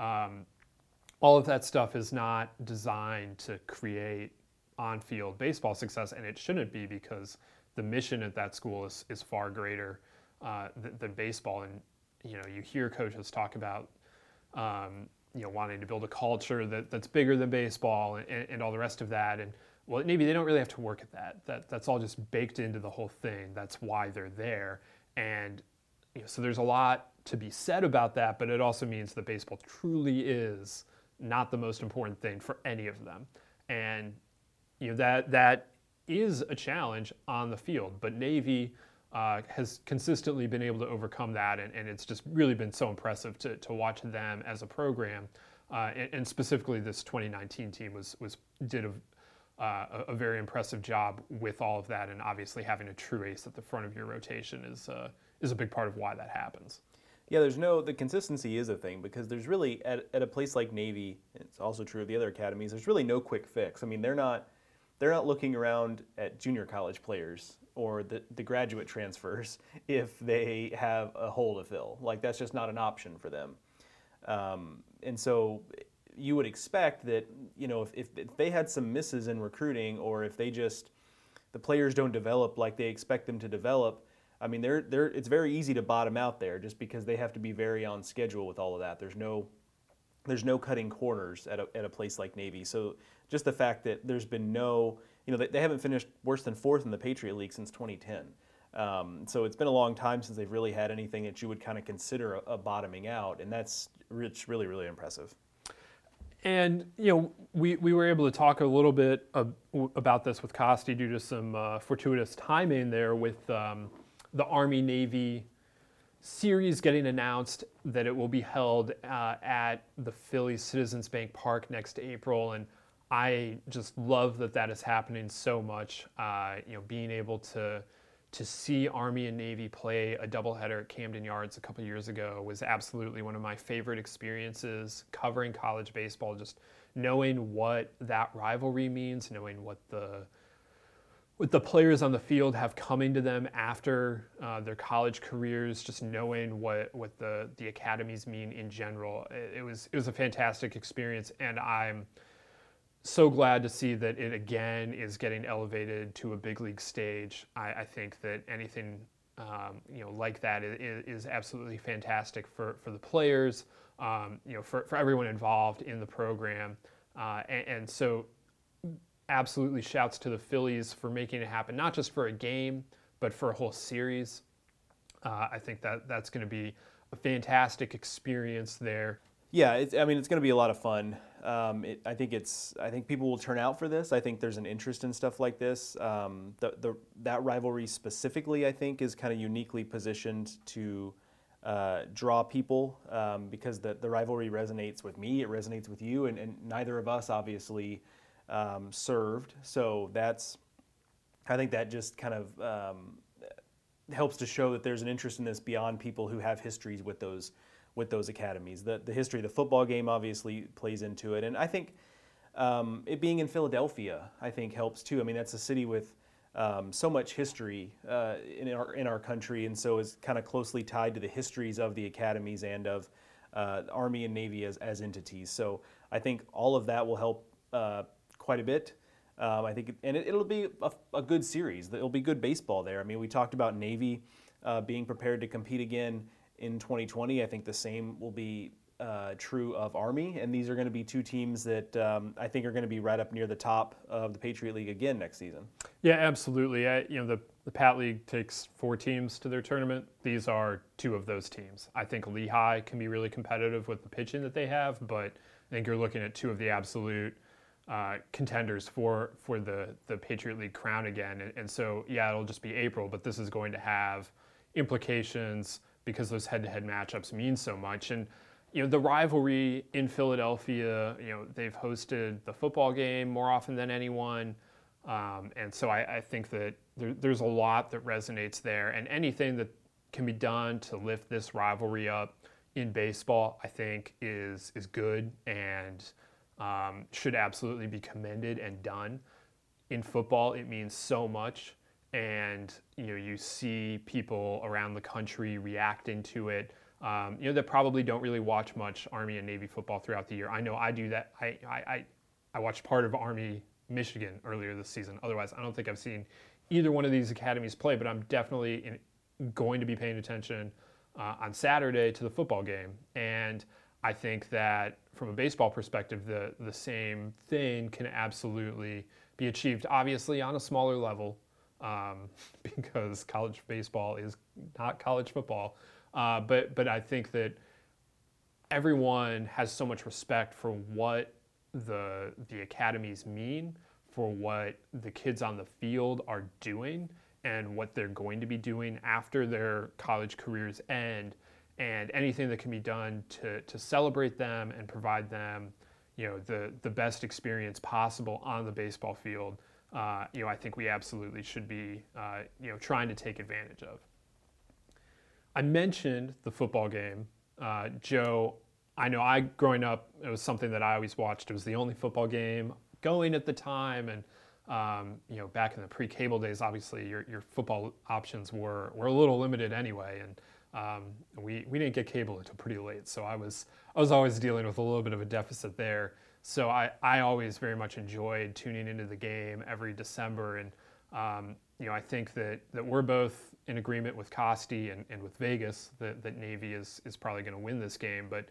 All of that stuff is not designed to create on-field baseball success, and it shouldn't be, because the mission at that school is far greater than baseball. And you hear coaches talk about wanting to build a culture that's bigger than baseball and all the rest of that. And well, maybe they don't really have to work at that. That's all just baked into the whole thing. That's why they're there. And so there's a lot to be said about that, but it also means that baseball truly is not the most important thing for any of them. And that is a challenge on the field, but Navy has consistently been able to overcome that, and it's just really been so impressive to watch them as a program, and specifically this 2019 team did a very impressive job with all of that, and obviously having a true ace at the front of your rotation is a big part of why that happens. Yeah, the consistency is a thing, because there's really, at a place like Navy, it's also true of the other academies, there's really no quick fix. I mean, they're not looking around at junior college players or the graduate transfers if they have a hole to fill. Like, that's just not an option for them. And so you would expect that, if they had some misses in recruiting, or if the players don't develop like they expect them to develop, I mean, it's very easy to bottom out there, just because they have to be very on schedule with all of that. There's no cutting corners at a place like Navy. So just the fact that there's been they haven't finished worse than 4th in the Patriot League since 2010. So it's been a long time since they've really had anything that you would kind of consider a bottoming out, and it's really, really impressive. And we were able to talk a little bit about this with Costi due to some fortuitous timing there with the Army-Navy series getting announced that it will be held at the Phillies Citizens Bank Park next April, and I just love that is happening so much. Being able to see Army and Navy play a doubleheader at Camden Yards a couple years ago was absolutely one of my favorite experiences covering college baseball. Just knowing what that rivalry means, knowing what the players on the field have coming to them after their college careers, just knowing what the academies mean in general. It was a fantastic experience, and I'm so glad to see that it again is getting elevated to a big league stage. I think that anything like that is absolutely fantastic for the players, for everyone involved in the program, and so absolutely shouts to the Phillies for making it happen, not just for a game, but for a whole series. I think that's going to be a fantastic experience there. Yeah, it's going to be a lot of fun. I think people will turn out for this. I think there's an interest in stuff like this. That rivalry specifically, I think, is kind of uniquely positioned to draw people, because the rivalry resonates with me, it resonates with you, and neither of us obviously served. So that's I think that just kind of helps to show that there's an interest in this beyond people who have histories with those academies. The history of the football game obviously plays into it, and I think it being in Philadelphia, I think helps too. I mean, that's a city with so much history in our country, and so is kind of closely tied to the histories of the academies and of Army and Navy as entities. So I think all of that will help quite a bit. I think, and it'll be a good series. It'll be good baseball there. I mean, we talked about Navy being prepared to compete again in 2020. I think the same will be true of Army, and these are going to be two teams that I think are going to be right up near the top of the Patriot League again next season. Yeah, absolutely. The Pat League takes 4 teams to their tournament. These are 2 of those teams. I think Lehigh can be really competitive with the pitching that they have, but I think you're looking at 2 of the absolute contenders for the Patriot League crown again. And so, yeah, it'll just be April, but this is going to have implications because those head-to-head matchups mean so much. And, the rivalry in Philadelphia, they've hosted the football game more often than anyone. And so I think that there's a lot that resonates there. And anything that can be done to lift this rivalry up in baseball, I think is good and should absolutely be commended and done. In football, it means so much, and you see people around the country reacting to it. That probably don't really watch much Army and Navy football throughout the year. I know I do that. I watched part of Army Michigan earlier this season. Otherwise, I don't think I've seen either one of these academies play, but I'm definitely going to be paying attention on Saturday to the football game. And I think that from a baseball perspective, the same thing can absolutely be achieved, obviously on a smaller level, because college baseball is not college football. But I think that everyone has so much respect for what the academies mean, for what the kids on the field are doing, and what they're going to be doing after their college careers end. And anything that can be done to celebrate them and provide them, the best experience possible on the baseball field, I think we absolutely should be, trying to take advantage of. I mentioned the football game. Joe, I know growing up, it was something that I always watched. It was the only football game going at the time. And, back in the pre-cable days, obviously your football options were a little limited anyway. And we didn't get cable until pretty late, so I was always dealing with a little bit of a deficit there. So I always very much enjoyed tuning into the game every December, and I think that we're both in agreement with Costi and with Vegas that Navy is probably going to win this game. But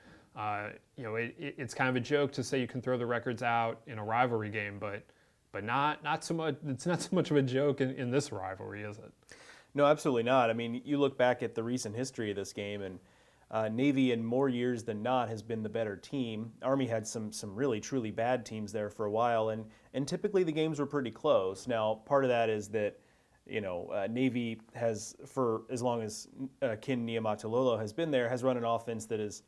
it's kind of a joke to say you can throw the records out in a rivalry game, but not so much. It's not so much of a joke in this rivalry, is it? No, absolutely not. I mean, you look back at the recent history of this game, and Navy in more years than not has been the better team. Army had some really, truly bad teams there for a while, and typically the games were pretty close. Now, part of that is that, Navy has, for as long as Ken Niumatalolo has been there, has run an offense that is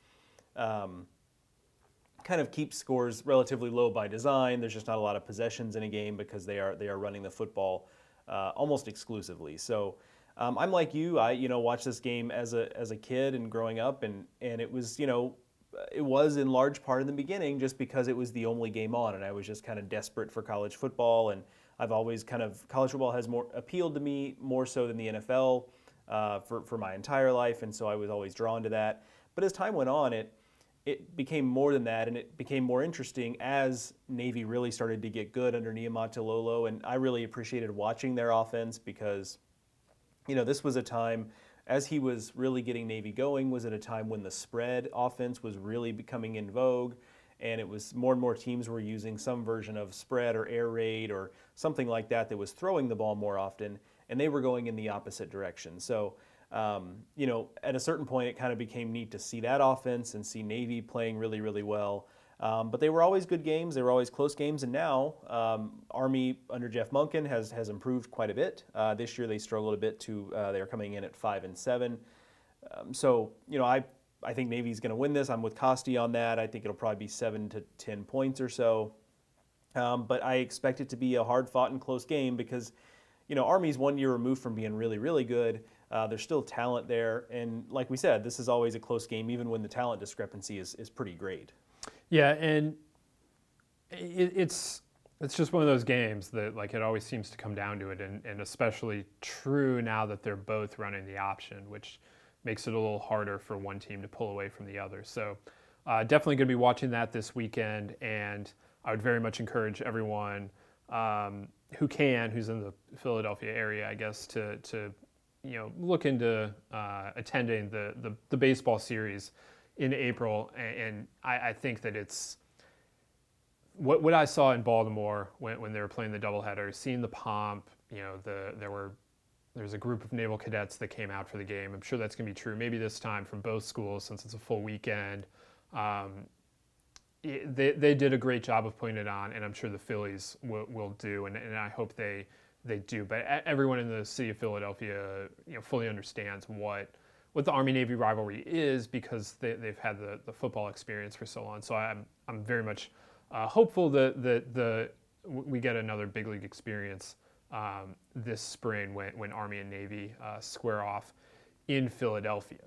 kind of keeps scores relatively low by design. There's just not a lot of possessions in a game because they are running the football almost exclusively. So I'm like you. I watched this game as a kid and growing up, and it was it was in large part in the beginning just because it was the only game on, and I was just kind of desperate for college football. And I've always college football has more appealed to me more so than the NFL for my entire life, and so I was always drawn to that. But as time went on, it became more than that, and it became more interesting as Navy really started to get good under Niumatalolo, and I really appreciated watching their offense because, this was a time, as he was really getting Navy going, was at a time when the spread offense was really becoming in vogue, and it was more and more teams were using some version of spread or air raid or something like that was throwing the ball more often, and they were going in the opposite direction. So, at a certain point, it kind of became neat to see that offense and see Navy playing really, really well. But they were always good games. They were always close games. And now Army under Jeff Monken has improved quite a bit. This year they struggled a bit they're coming in at 5-7. So, I think Navy's going to win this. I'm with Costi on that. I think it'll probably be 7 to 10 points or so. But I expect it to be a hard-fought and close game because, Army's 1 year removed from being really, really good. There's still talent there. And like we said, this is always a close game, even when the talent discrepancy is pretty great. Yeah, and it's just one of those games that like it always seems to come down to it, and especially true now that they're both running the option, which makes it a little harder for one team to pull away from the other. So definitely going to be watching that this weekend, and I would very much encourage everyone who's in the Philadelphia area, I guess, to look into attending the baseball series in April. And I think that it's what I saw in Baltimore when they were playing the doubleheader, seeing the pomp. There's a group of Naval cadets that came out for the game. I'm sure that's going to be true maybe this time from both schools since it's a full weekend. They did a great job of putting it on, and I'm sure the Phillies will do, and I hope they do. But everyone in the city of Philadelphia, fully understands what the Army-Navy rivalry is because they've had the football experience for so long. So I'm very much hopeful that we get another big league experience this spring when Army and Navy square off in Philadelphia.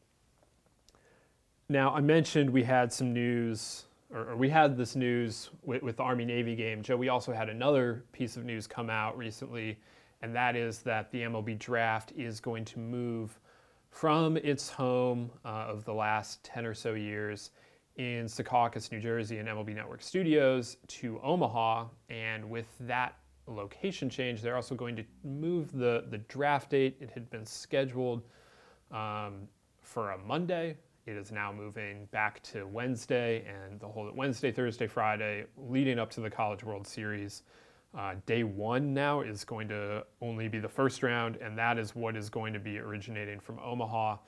Now, I mentioned we had some news, or we had this news with the Army-Navy game. Joe, we also had another piece of news come out recently, and that is that the MLB draft is going to move from its home of the last 10 or so years in Secaucus, New Jersey, in MLB Network Studios to Omaha. And with that location change, they're also going to move the draft date. It had been scheduled for a Monday. It is now moving back to Wednesday, and they'll hold it Wednesday, Thursday, Friday, leading up to the College World Series. Day one now is going to only be the first round, and that is what is going to be originating from Omaha.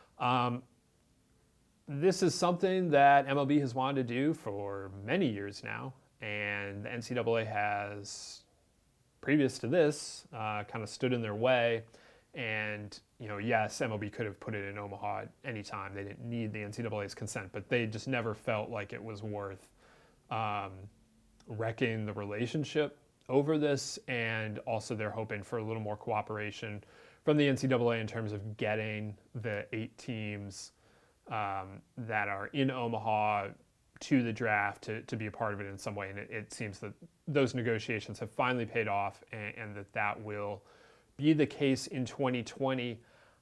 This is something that MLB has wanted to do for many years now, and the NCAA has, previous to this, kind of stood in their way. And, yes, MLB could have put it in Omaha at any time. They didn't need the NCAA's consent, but they just never felt like it was worth wrecking the relationship over this. And also they're hoping for a little more cooperation from the NCAA in terms of getting the 8 teams that are in Omaha to the draft to be a part of it in some way. And it seems that those negotiations have finally paid off, and that will be the case in 2020.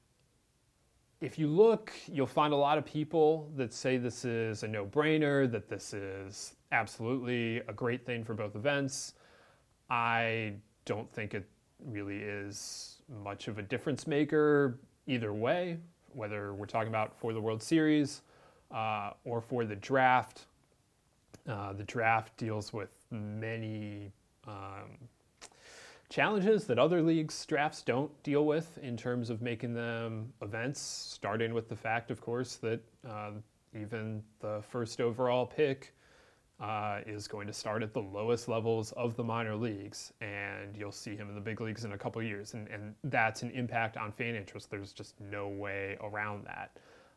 If you look, you'll find a lot of people that say this is a no-brainer, that this is absolutely a great thing for both events. I don't think it really is much of a difference maker either way, whether we're talking about for the World Series or for the draft. The draft deals with many challenges that other leagues' drafts don't deal with in terms of making them events, starting with the fact, of course, that even the first overall pick is going to start at the lowest levels of the minor leagues, and you'll see him in the big leagues in a couple of years, and that's an impact on fan interest. There's just no way around that.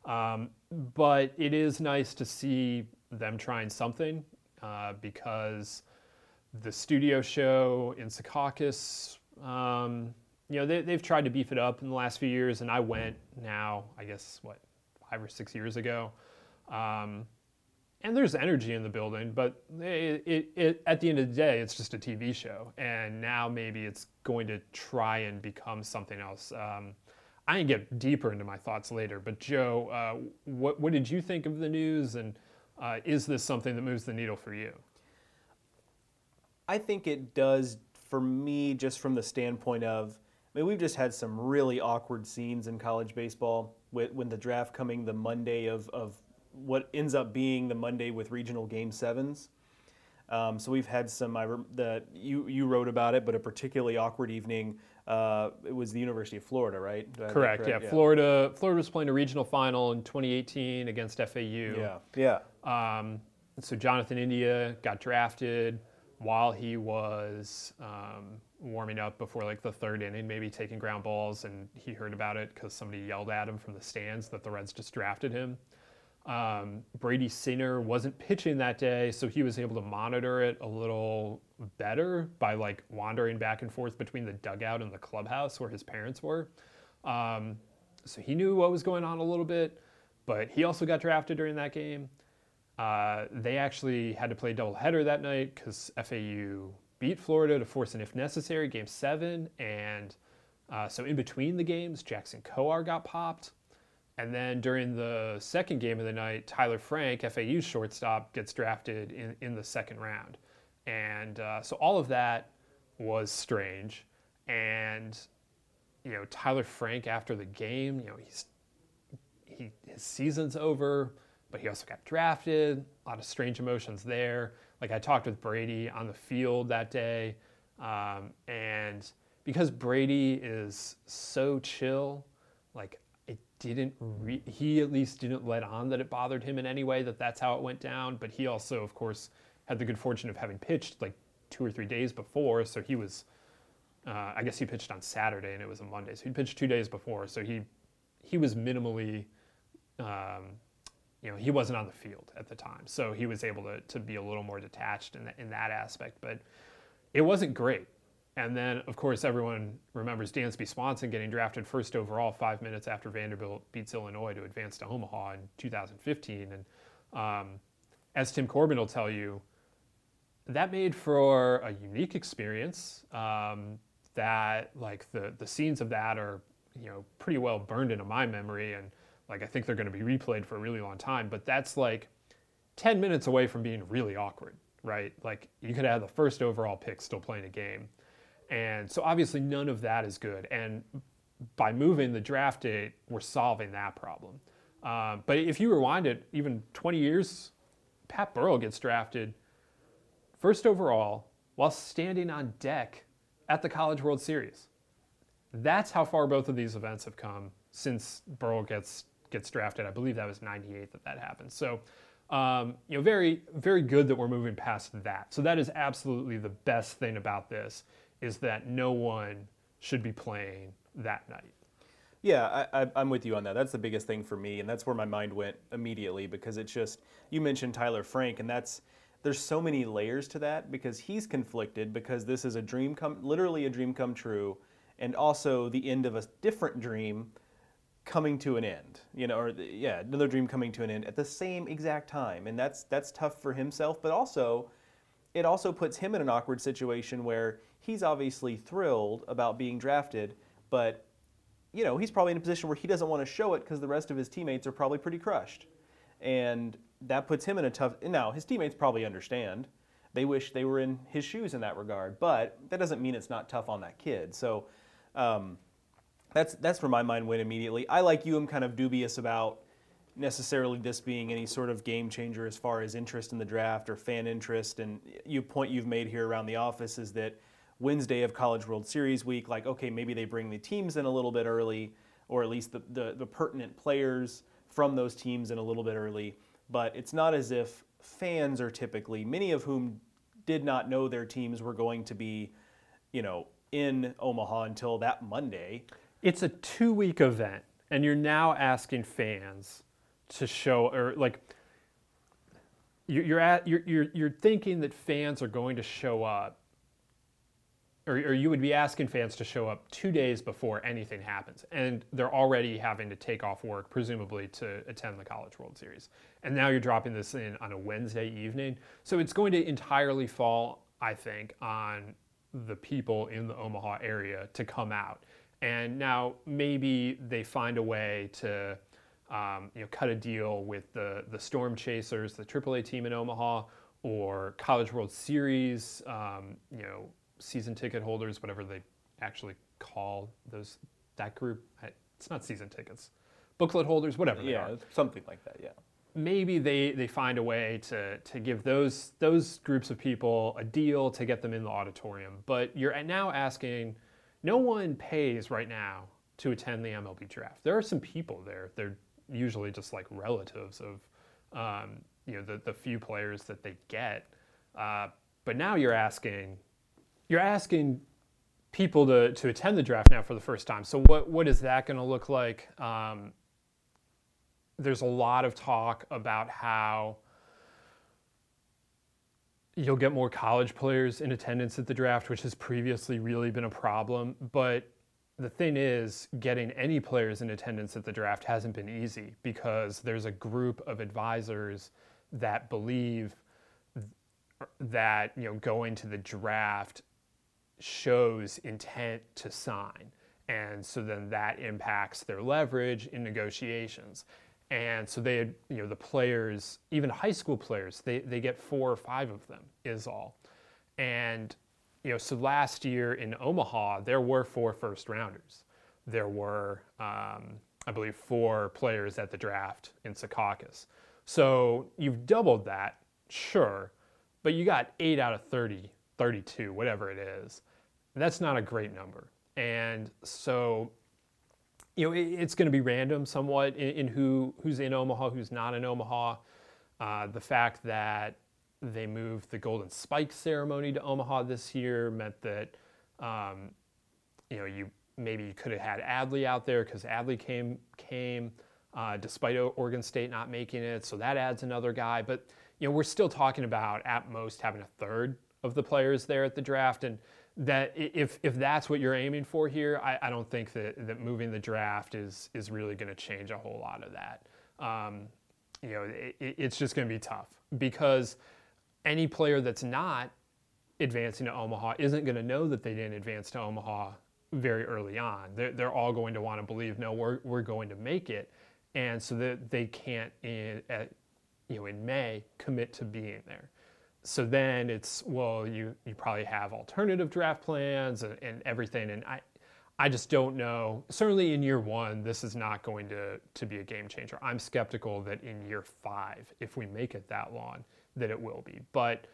But it is nice to see them trying something because the studio show in Secaucus, they've tried to beef it up in the last few years, and I went now, I guess, 5 or 6 years ago. And there's energy in the building, but it at the end of the day, it's just a TV show. And now maybe it's going to try and become something else. I can get deeper into my thoughts later, but Joe, what did you think of the news, and is this something that moves the needle for you? I think it does for me, just from the standpoint of, we've just had some really awkward scenes in college baseball when the draft coming the Monday of what ends up being the Monday with regional game 7s. So we've had some, you wrote about it, but a particularly awkward evening. It was the University of Florida, right? Correct. Yeah. Florida was playing a regional final in 2018 against FAU. Yeah. So Jonathan India got drafted while he was warming up before the third inning, maybe taking ground balls, and he heard about it because somebody yelled at him from the stands that the Reds just drafted him. Brady Singer wasn't pitching that day, so he was able to monitor it a little better by like wandering back and forth between the dugout and the clubhouse where his parents were. So he knew what was going on a little bit, but he also got drafted during that game. They actually had to play a doubleheader that night because FAU beat Florida to force an if necessary Game 7, and so in between the games, Jackson Coar got popped. And then during the second game of the night, Tyler Frank, FAU's shortstop, gets drafted in the second round. And so all of that was strange. And, Tyler Frank after the game, his season's over, but he also got drafted. A lot of strange emotions there. Like I talked with Brady on the field that day. And because Brady is so chill, like, he at least didn't let on that it bothered him in any way, that's how it went down. But he also, of course, had the good fortune of having pitched like 2 or 3 days before. So he was, I guess he pitched on Saturday and it was a Monday. So he pitched 2 days before. So he was minimally, he wasn't on the field at the time. So he was able to be a little more detached in that aspect. But it wasn't great. And then, of course, everyone remembers Dansby Swanson getting drafted first overall 5 minutes after Vanderbilt beats Illinois to advance to Omaha in 2015. And as Tim Corbin will tell you, that made for a unique experience that, like, the scenes of that are, pretty well burned into my memory. And, like, I think they're going to be replayed for a really long time. But that's, like, 10 minutes away from being really awkward, right? Like, you could have the first overall pick still playing a game. And so obviously none of that is good. And by moving the draft date, we're solving that problem. But if you rewind it even 20 years, Pat Burrell gets drafted first overall while standing on deck at the College World Series. That's how far both of these events have come since Burrell gets drafted. I believe that was 98 that happened. So, very, very good that we're moving past that. So that is absolutely the best thing about this, is that no one should be playing that night. Yeah, I'm with you on that. That's the biggest thing for me, and that's where my mind went immediately, because it's just, you mentioned Tyler Frank, and there's so many layers to that, because he's conflicted, because this is literally a dream come true, and also the end of a different dream coming to an end, another dream coming to an end at the same exact time, and that's tough for himself, but also it also puts him in an awkward situation where he's obviously thrilled about being drafted, but he's probably in a position where he doesn't want to show it because the rest of his teammates are probably pretty crushed. And that puts him in a tough... Now, his teammates probably understand. They wish they were in his shoes in that regard, but that doesn't mean it's not tough on that kid. So that's where my mind went immediately. I, like you, am kind of dubious about necessarily this being any sort of game changer as far as interest in the draft or fan interest. And point you've made here around the office is that Wednesday of College World Series week, like, okay, maybe they bring the teams in a little bit early, or at least the pertinent players from those teams in a little bit early. But it's not as if fans are typically, many of whom did not know their teams were going to be, in Omaha until that Monday. It's a 2-week event, and you're now asking fans to show, or like, you're thinking that fans are going to show up, or you would be asking fans to show up 2 days before anything happens, and they're already having to take off work, presumably, to attend the College World Series. And now you're dropping this in on a Wednesday evening. So it's going to entirely fall, I think, on the people in the Omaha area to come out. And now maybe they find a way to cut a deal with the Storm Chasers, the AAA team in Omaha, or College World Series, season ticket holders, whatever they actually call that group. It's not season tickets. Booklet holders, whatever they are. Yeah, something like that, yeah. Maybe they find a way to give those groups of people a deal to get them in the auditorium. But you're now asking, no one pays right now to attend the MLB draft. There are some people there. They're usually just like relatives of the few players that they get. But now you're asking people to attend the draft now for the first time. So what is that going to look like? there's a lot of talk about how you'll get more college players in attendance at the draft, which has previously really been a problem. But the thing is, getting any players in attendance at the draft hasn't been easy, because there's a group of advisors that believe that, you know, going to the draft shows intent to sign. And so then that impacts their leverage in negotiations. And so they, you know, the players, even high school players, they get 4 or 5 of them is all. And, you know, so last year in Omaha, there were 4 first rounders. There were, I believe, 4 players at the draft in Secaucus. So you've doubled that, sure, but you got 8 out of 30, 32, whatever it is. That's not a great number. And so, you know, it's going to be random somewhat in who's in Omaha, who's not in Omaha. The fact that they moved the Golden Spike ceremony to Omaha this year meant that, you know, you could have had Adley out there, because Adley came despite Oregon State not making it. So that adds another guy. But, you know, we're still talking about at most having a third of the players there at the draft. And that if that's what you're aiming for here, I don't think that moving the draft is really going to change a whole lot of that. You know, it's just going to be tough, because any player that's not advancing to Omaha isn't going to know that they didn't advance to Omaha very early on. They're all going to want to believe, no, we're going to make it, and so that they can't in May commit to being there. So then it's, well, you probably have alternative draft plans and everything. And I just don't know. Certainly in year 1, this is not going to be a game changer. I'm skeptical that in year 5, if we make it that long, that it will be. But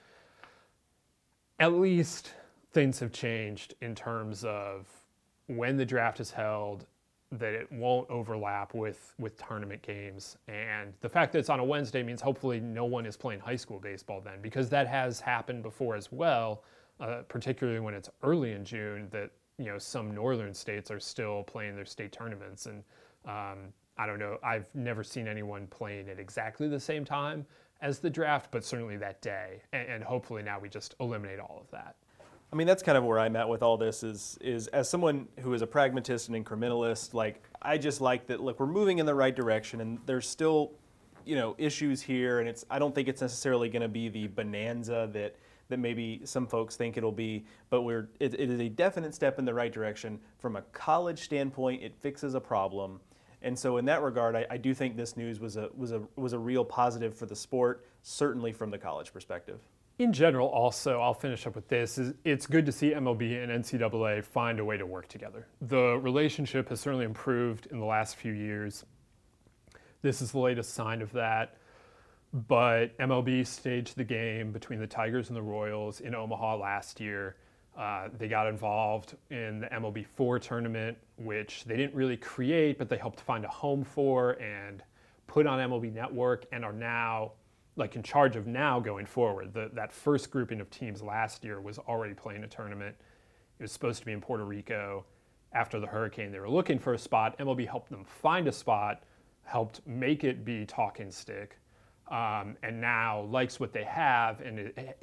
at least things have changed in terms of when the draft is held, that it won't overlap with tournament games. And the fact that it's on a Wednesday means hopefully no one is playing high school baseball then, because that has happened before as well, particularly when it's early in June, that, you know, some northern states are still playing their state tournaments. And I don't know, I've never seen anyone playing at exactly the same time as the draft, but certainly that day. And hopefully now we just eliminate all of that. I mean, that's kind of where I'm at with all this is as someone who is a pragmatist and incrementalist, like, I just like that, look, we're moving in the right direction, and there's still, you know, issues here, and I don't think it's necessarily going to be the bonanza that maybe some folks think it'll be, but it is a definite step in the right direction. From a college standpoint, it fixes a problem. And so in that regard, I do think this news was a real positive for the sport, certainly from the college perspective. In general, also, I'll finish up with this, it's good to see MLB and NCAA find a way to work together. The relationship has certainly improved in the last few years. This is the latest sign of that. But MLB staged the game between the Tigers and the Royals in Omaha last year. They got involved in the MLB4 tournament, which they didn't really create, but they helped find a home for and put on MLB Network, and are now in charge of now going forward. That first grouping of teams last year was already playing a tournament. It was supposed to be in Puerto Rico. After the hurricane, they were looking for a spot. MLB helped them find a spot, helped make it be talking stick, and now likes what they have, and it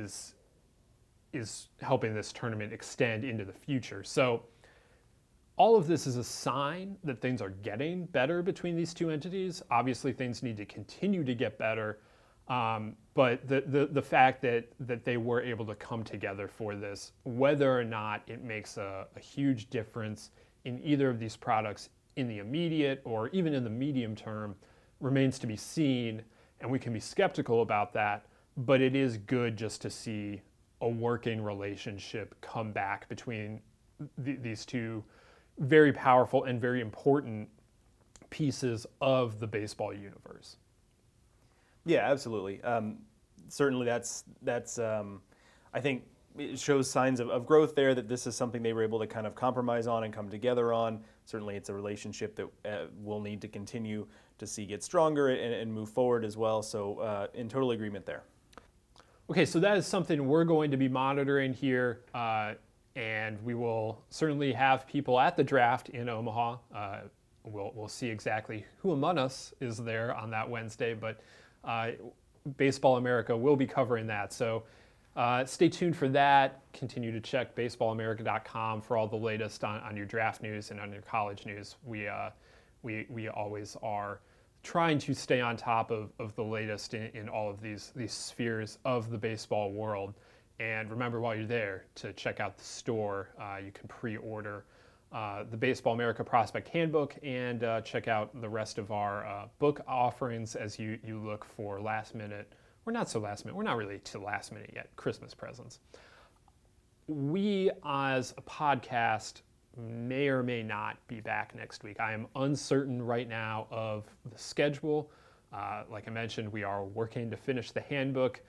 is helping this tournament extend into the future. So all of this is a sign that things are getting better between these two entities. Obviously, things need to continue to get better. But the fact that they were able to come together for this, whether or not it makes a huge difference in either of these products in the immediate or even in the medium term, remains to be seen, and we can be skeptical about that. But it is good just to see a working relationship come back between these two very powerful and very important pieces of the baseball universe. Yeah, absolutely. Certainly that's I think it shows signs of growth there, that this is something they were able to kind of compromise on and come together on. Certainly it's a relationship that we'll need to continue to see get stronger and move forward as well. So in total agreement there. Okay, so that is something we're going to be monitoring here, and we will certainly have people at the draft in Omaha. we'll see exactly who among us is there on that Wednesday, but Baseball America will be covering that. So stay tuned for that. Continue to check baseballamerica.com for all the latest on your draft news and on your college news. We always are trying to stay on top of the latest in all of these spheres of the baseball world. And remember, while you're there, to check out the store. You can pre-order the Baseball America Prospect Handbook and check out the rest of our book offerings as you look for last minute, or not so last minute, we're not really to last minute yet, Christmas presents. We, as a podcast, may or may not be back next week. I am uncertain right now of the schedule. Like I mentioned, we are working to finish the handbook.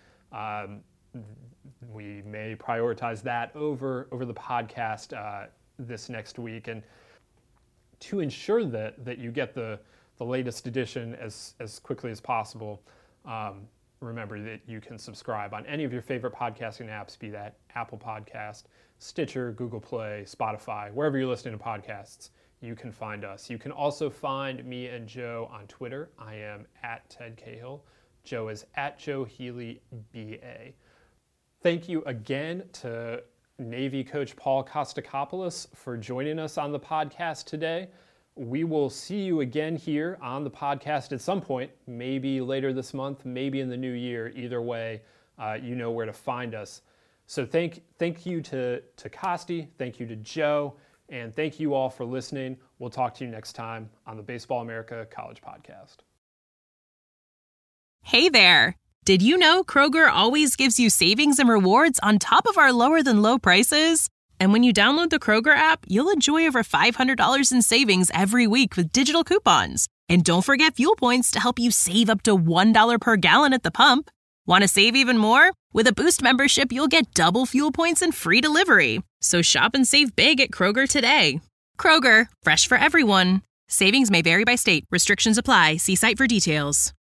We may prioritize that over the podcast this next week. And to ensure that you get the latest edition as quickly as possible, remember that you can subscribe on any of your favorite podcasting apps, be that Apple Podcast, Stitcher, Google Play, Spotify, wherever you're listening to podcasts, you can find us. You can also find me and Joe on Twitter. I am at Ted Cahill. Joe is at Joe Healy BA. Thank you again to Navy coach Paul Kostakopoulos for joining us on the podcast today. We will see you again here on the podcast at some point, maybe later this month, maybe in the new year. Either way, you know where to find us. So thank you to Kosti, thank you to Joe, and thank you all for listening. We'll talk to you next time on the Baseball America College Podcast. Hey there! Did you know Kroger always gives you savings and rewards on top of our lower than low prices? And when you download the Kroger app, you'll enjoy over $500 in savings every week with digital coupons. And don't forget fuel points to help you save up to $1 per gallon at the pump. Want to save even more? With a Boost membership, you'll get double fuel points and free delivery. So shop and save big at Kroger today. Kroger, fresh for everyone. Savings may vary by state. Restrictions apply. See site for details.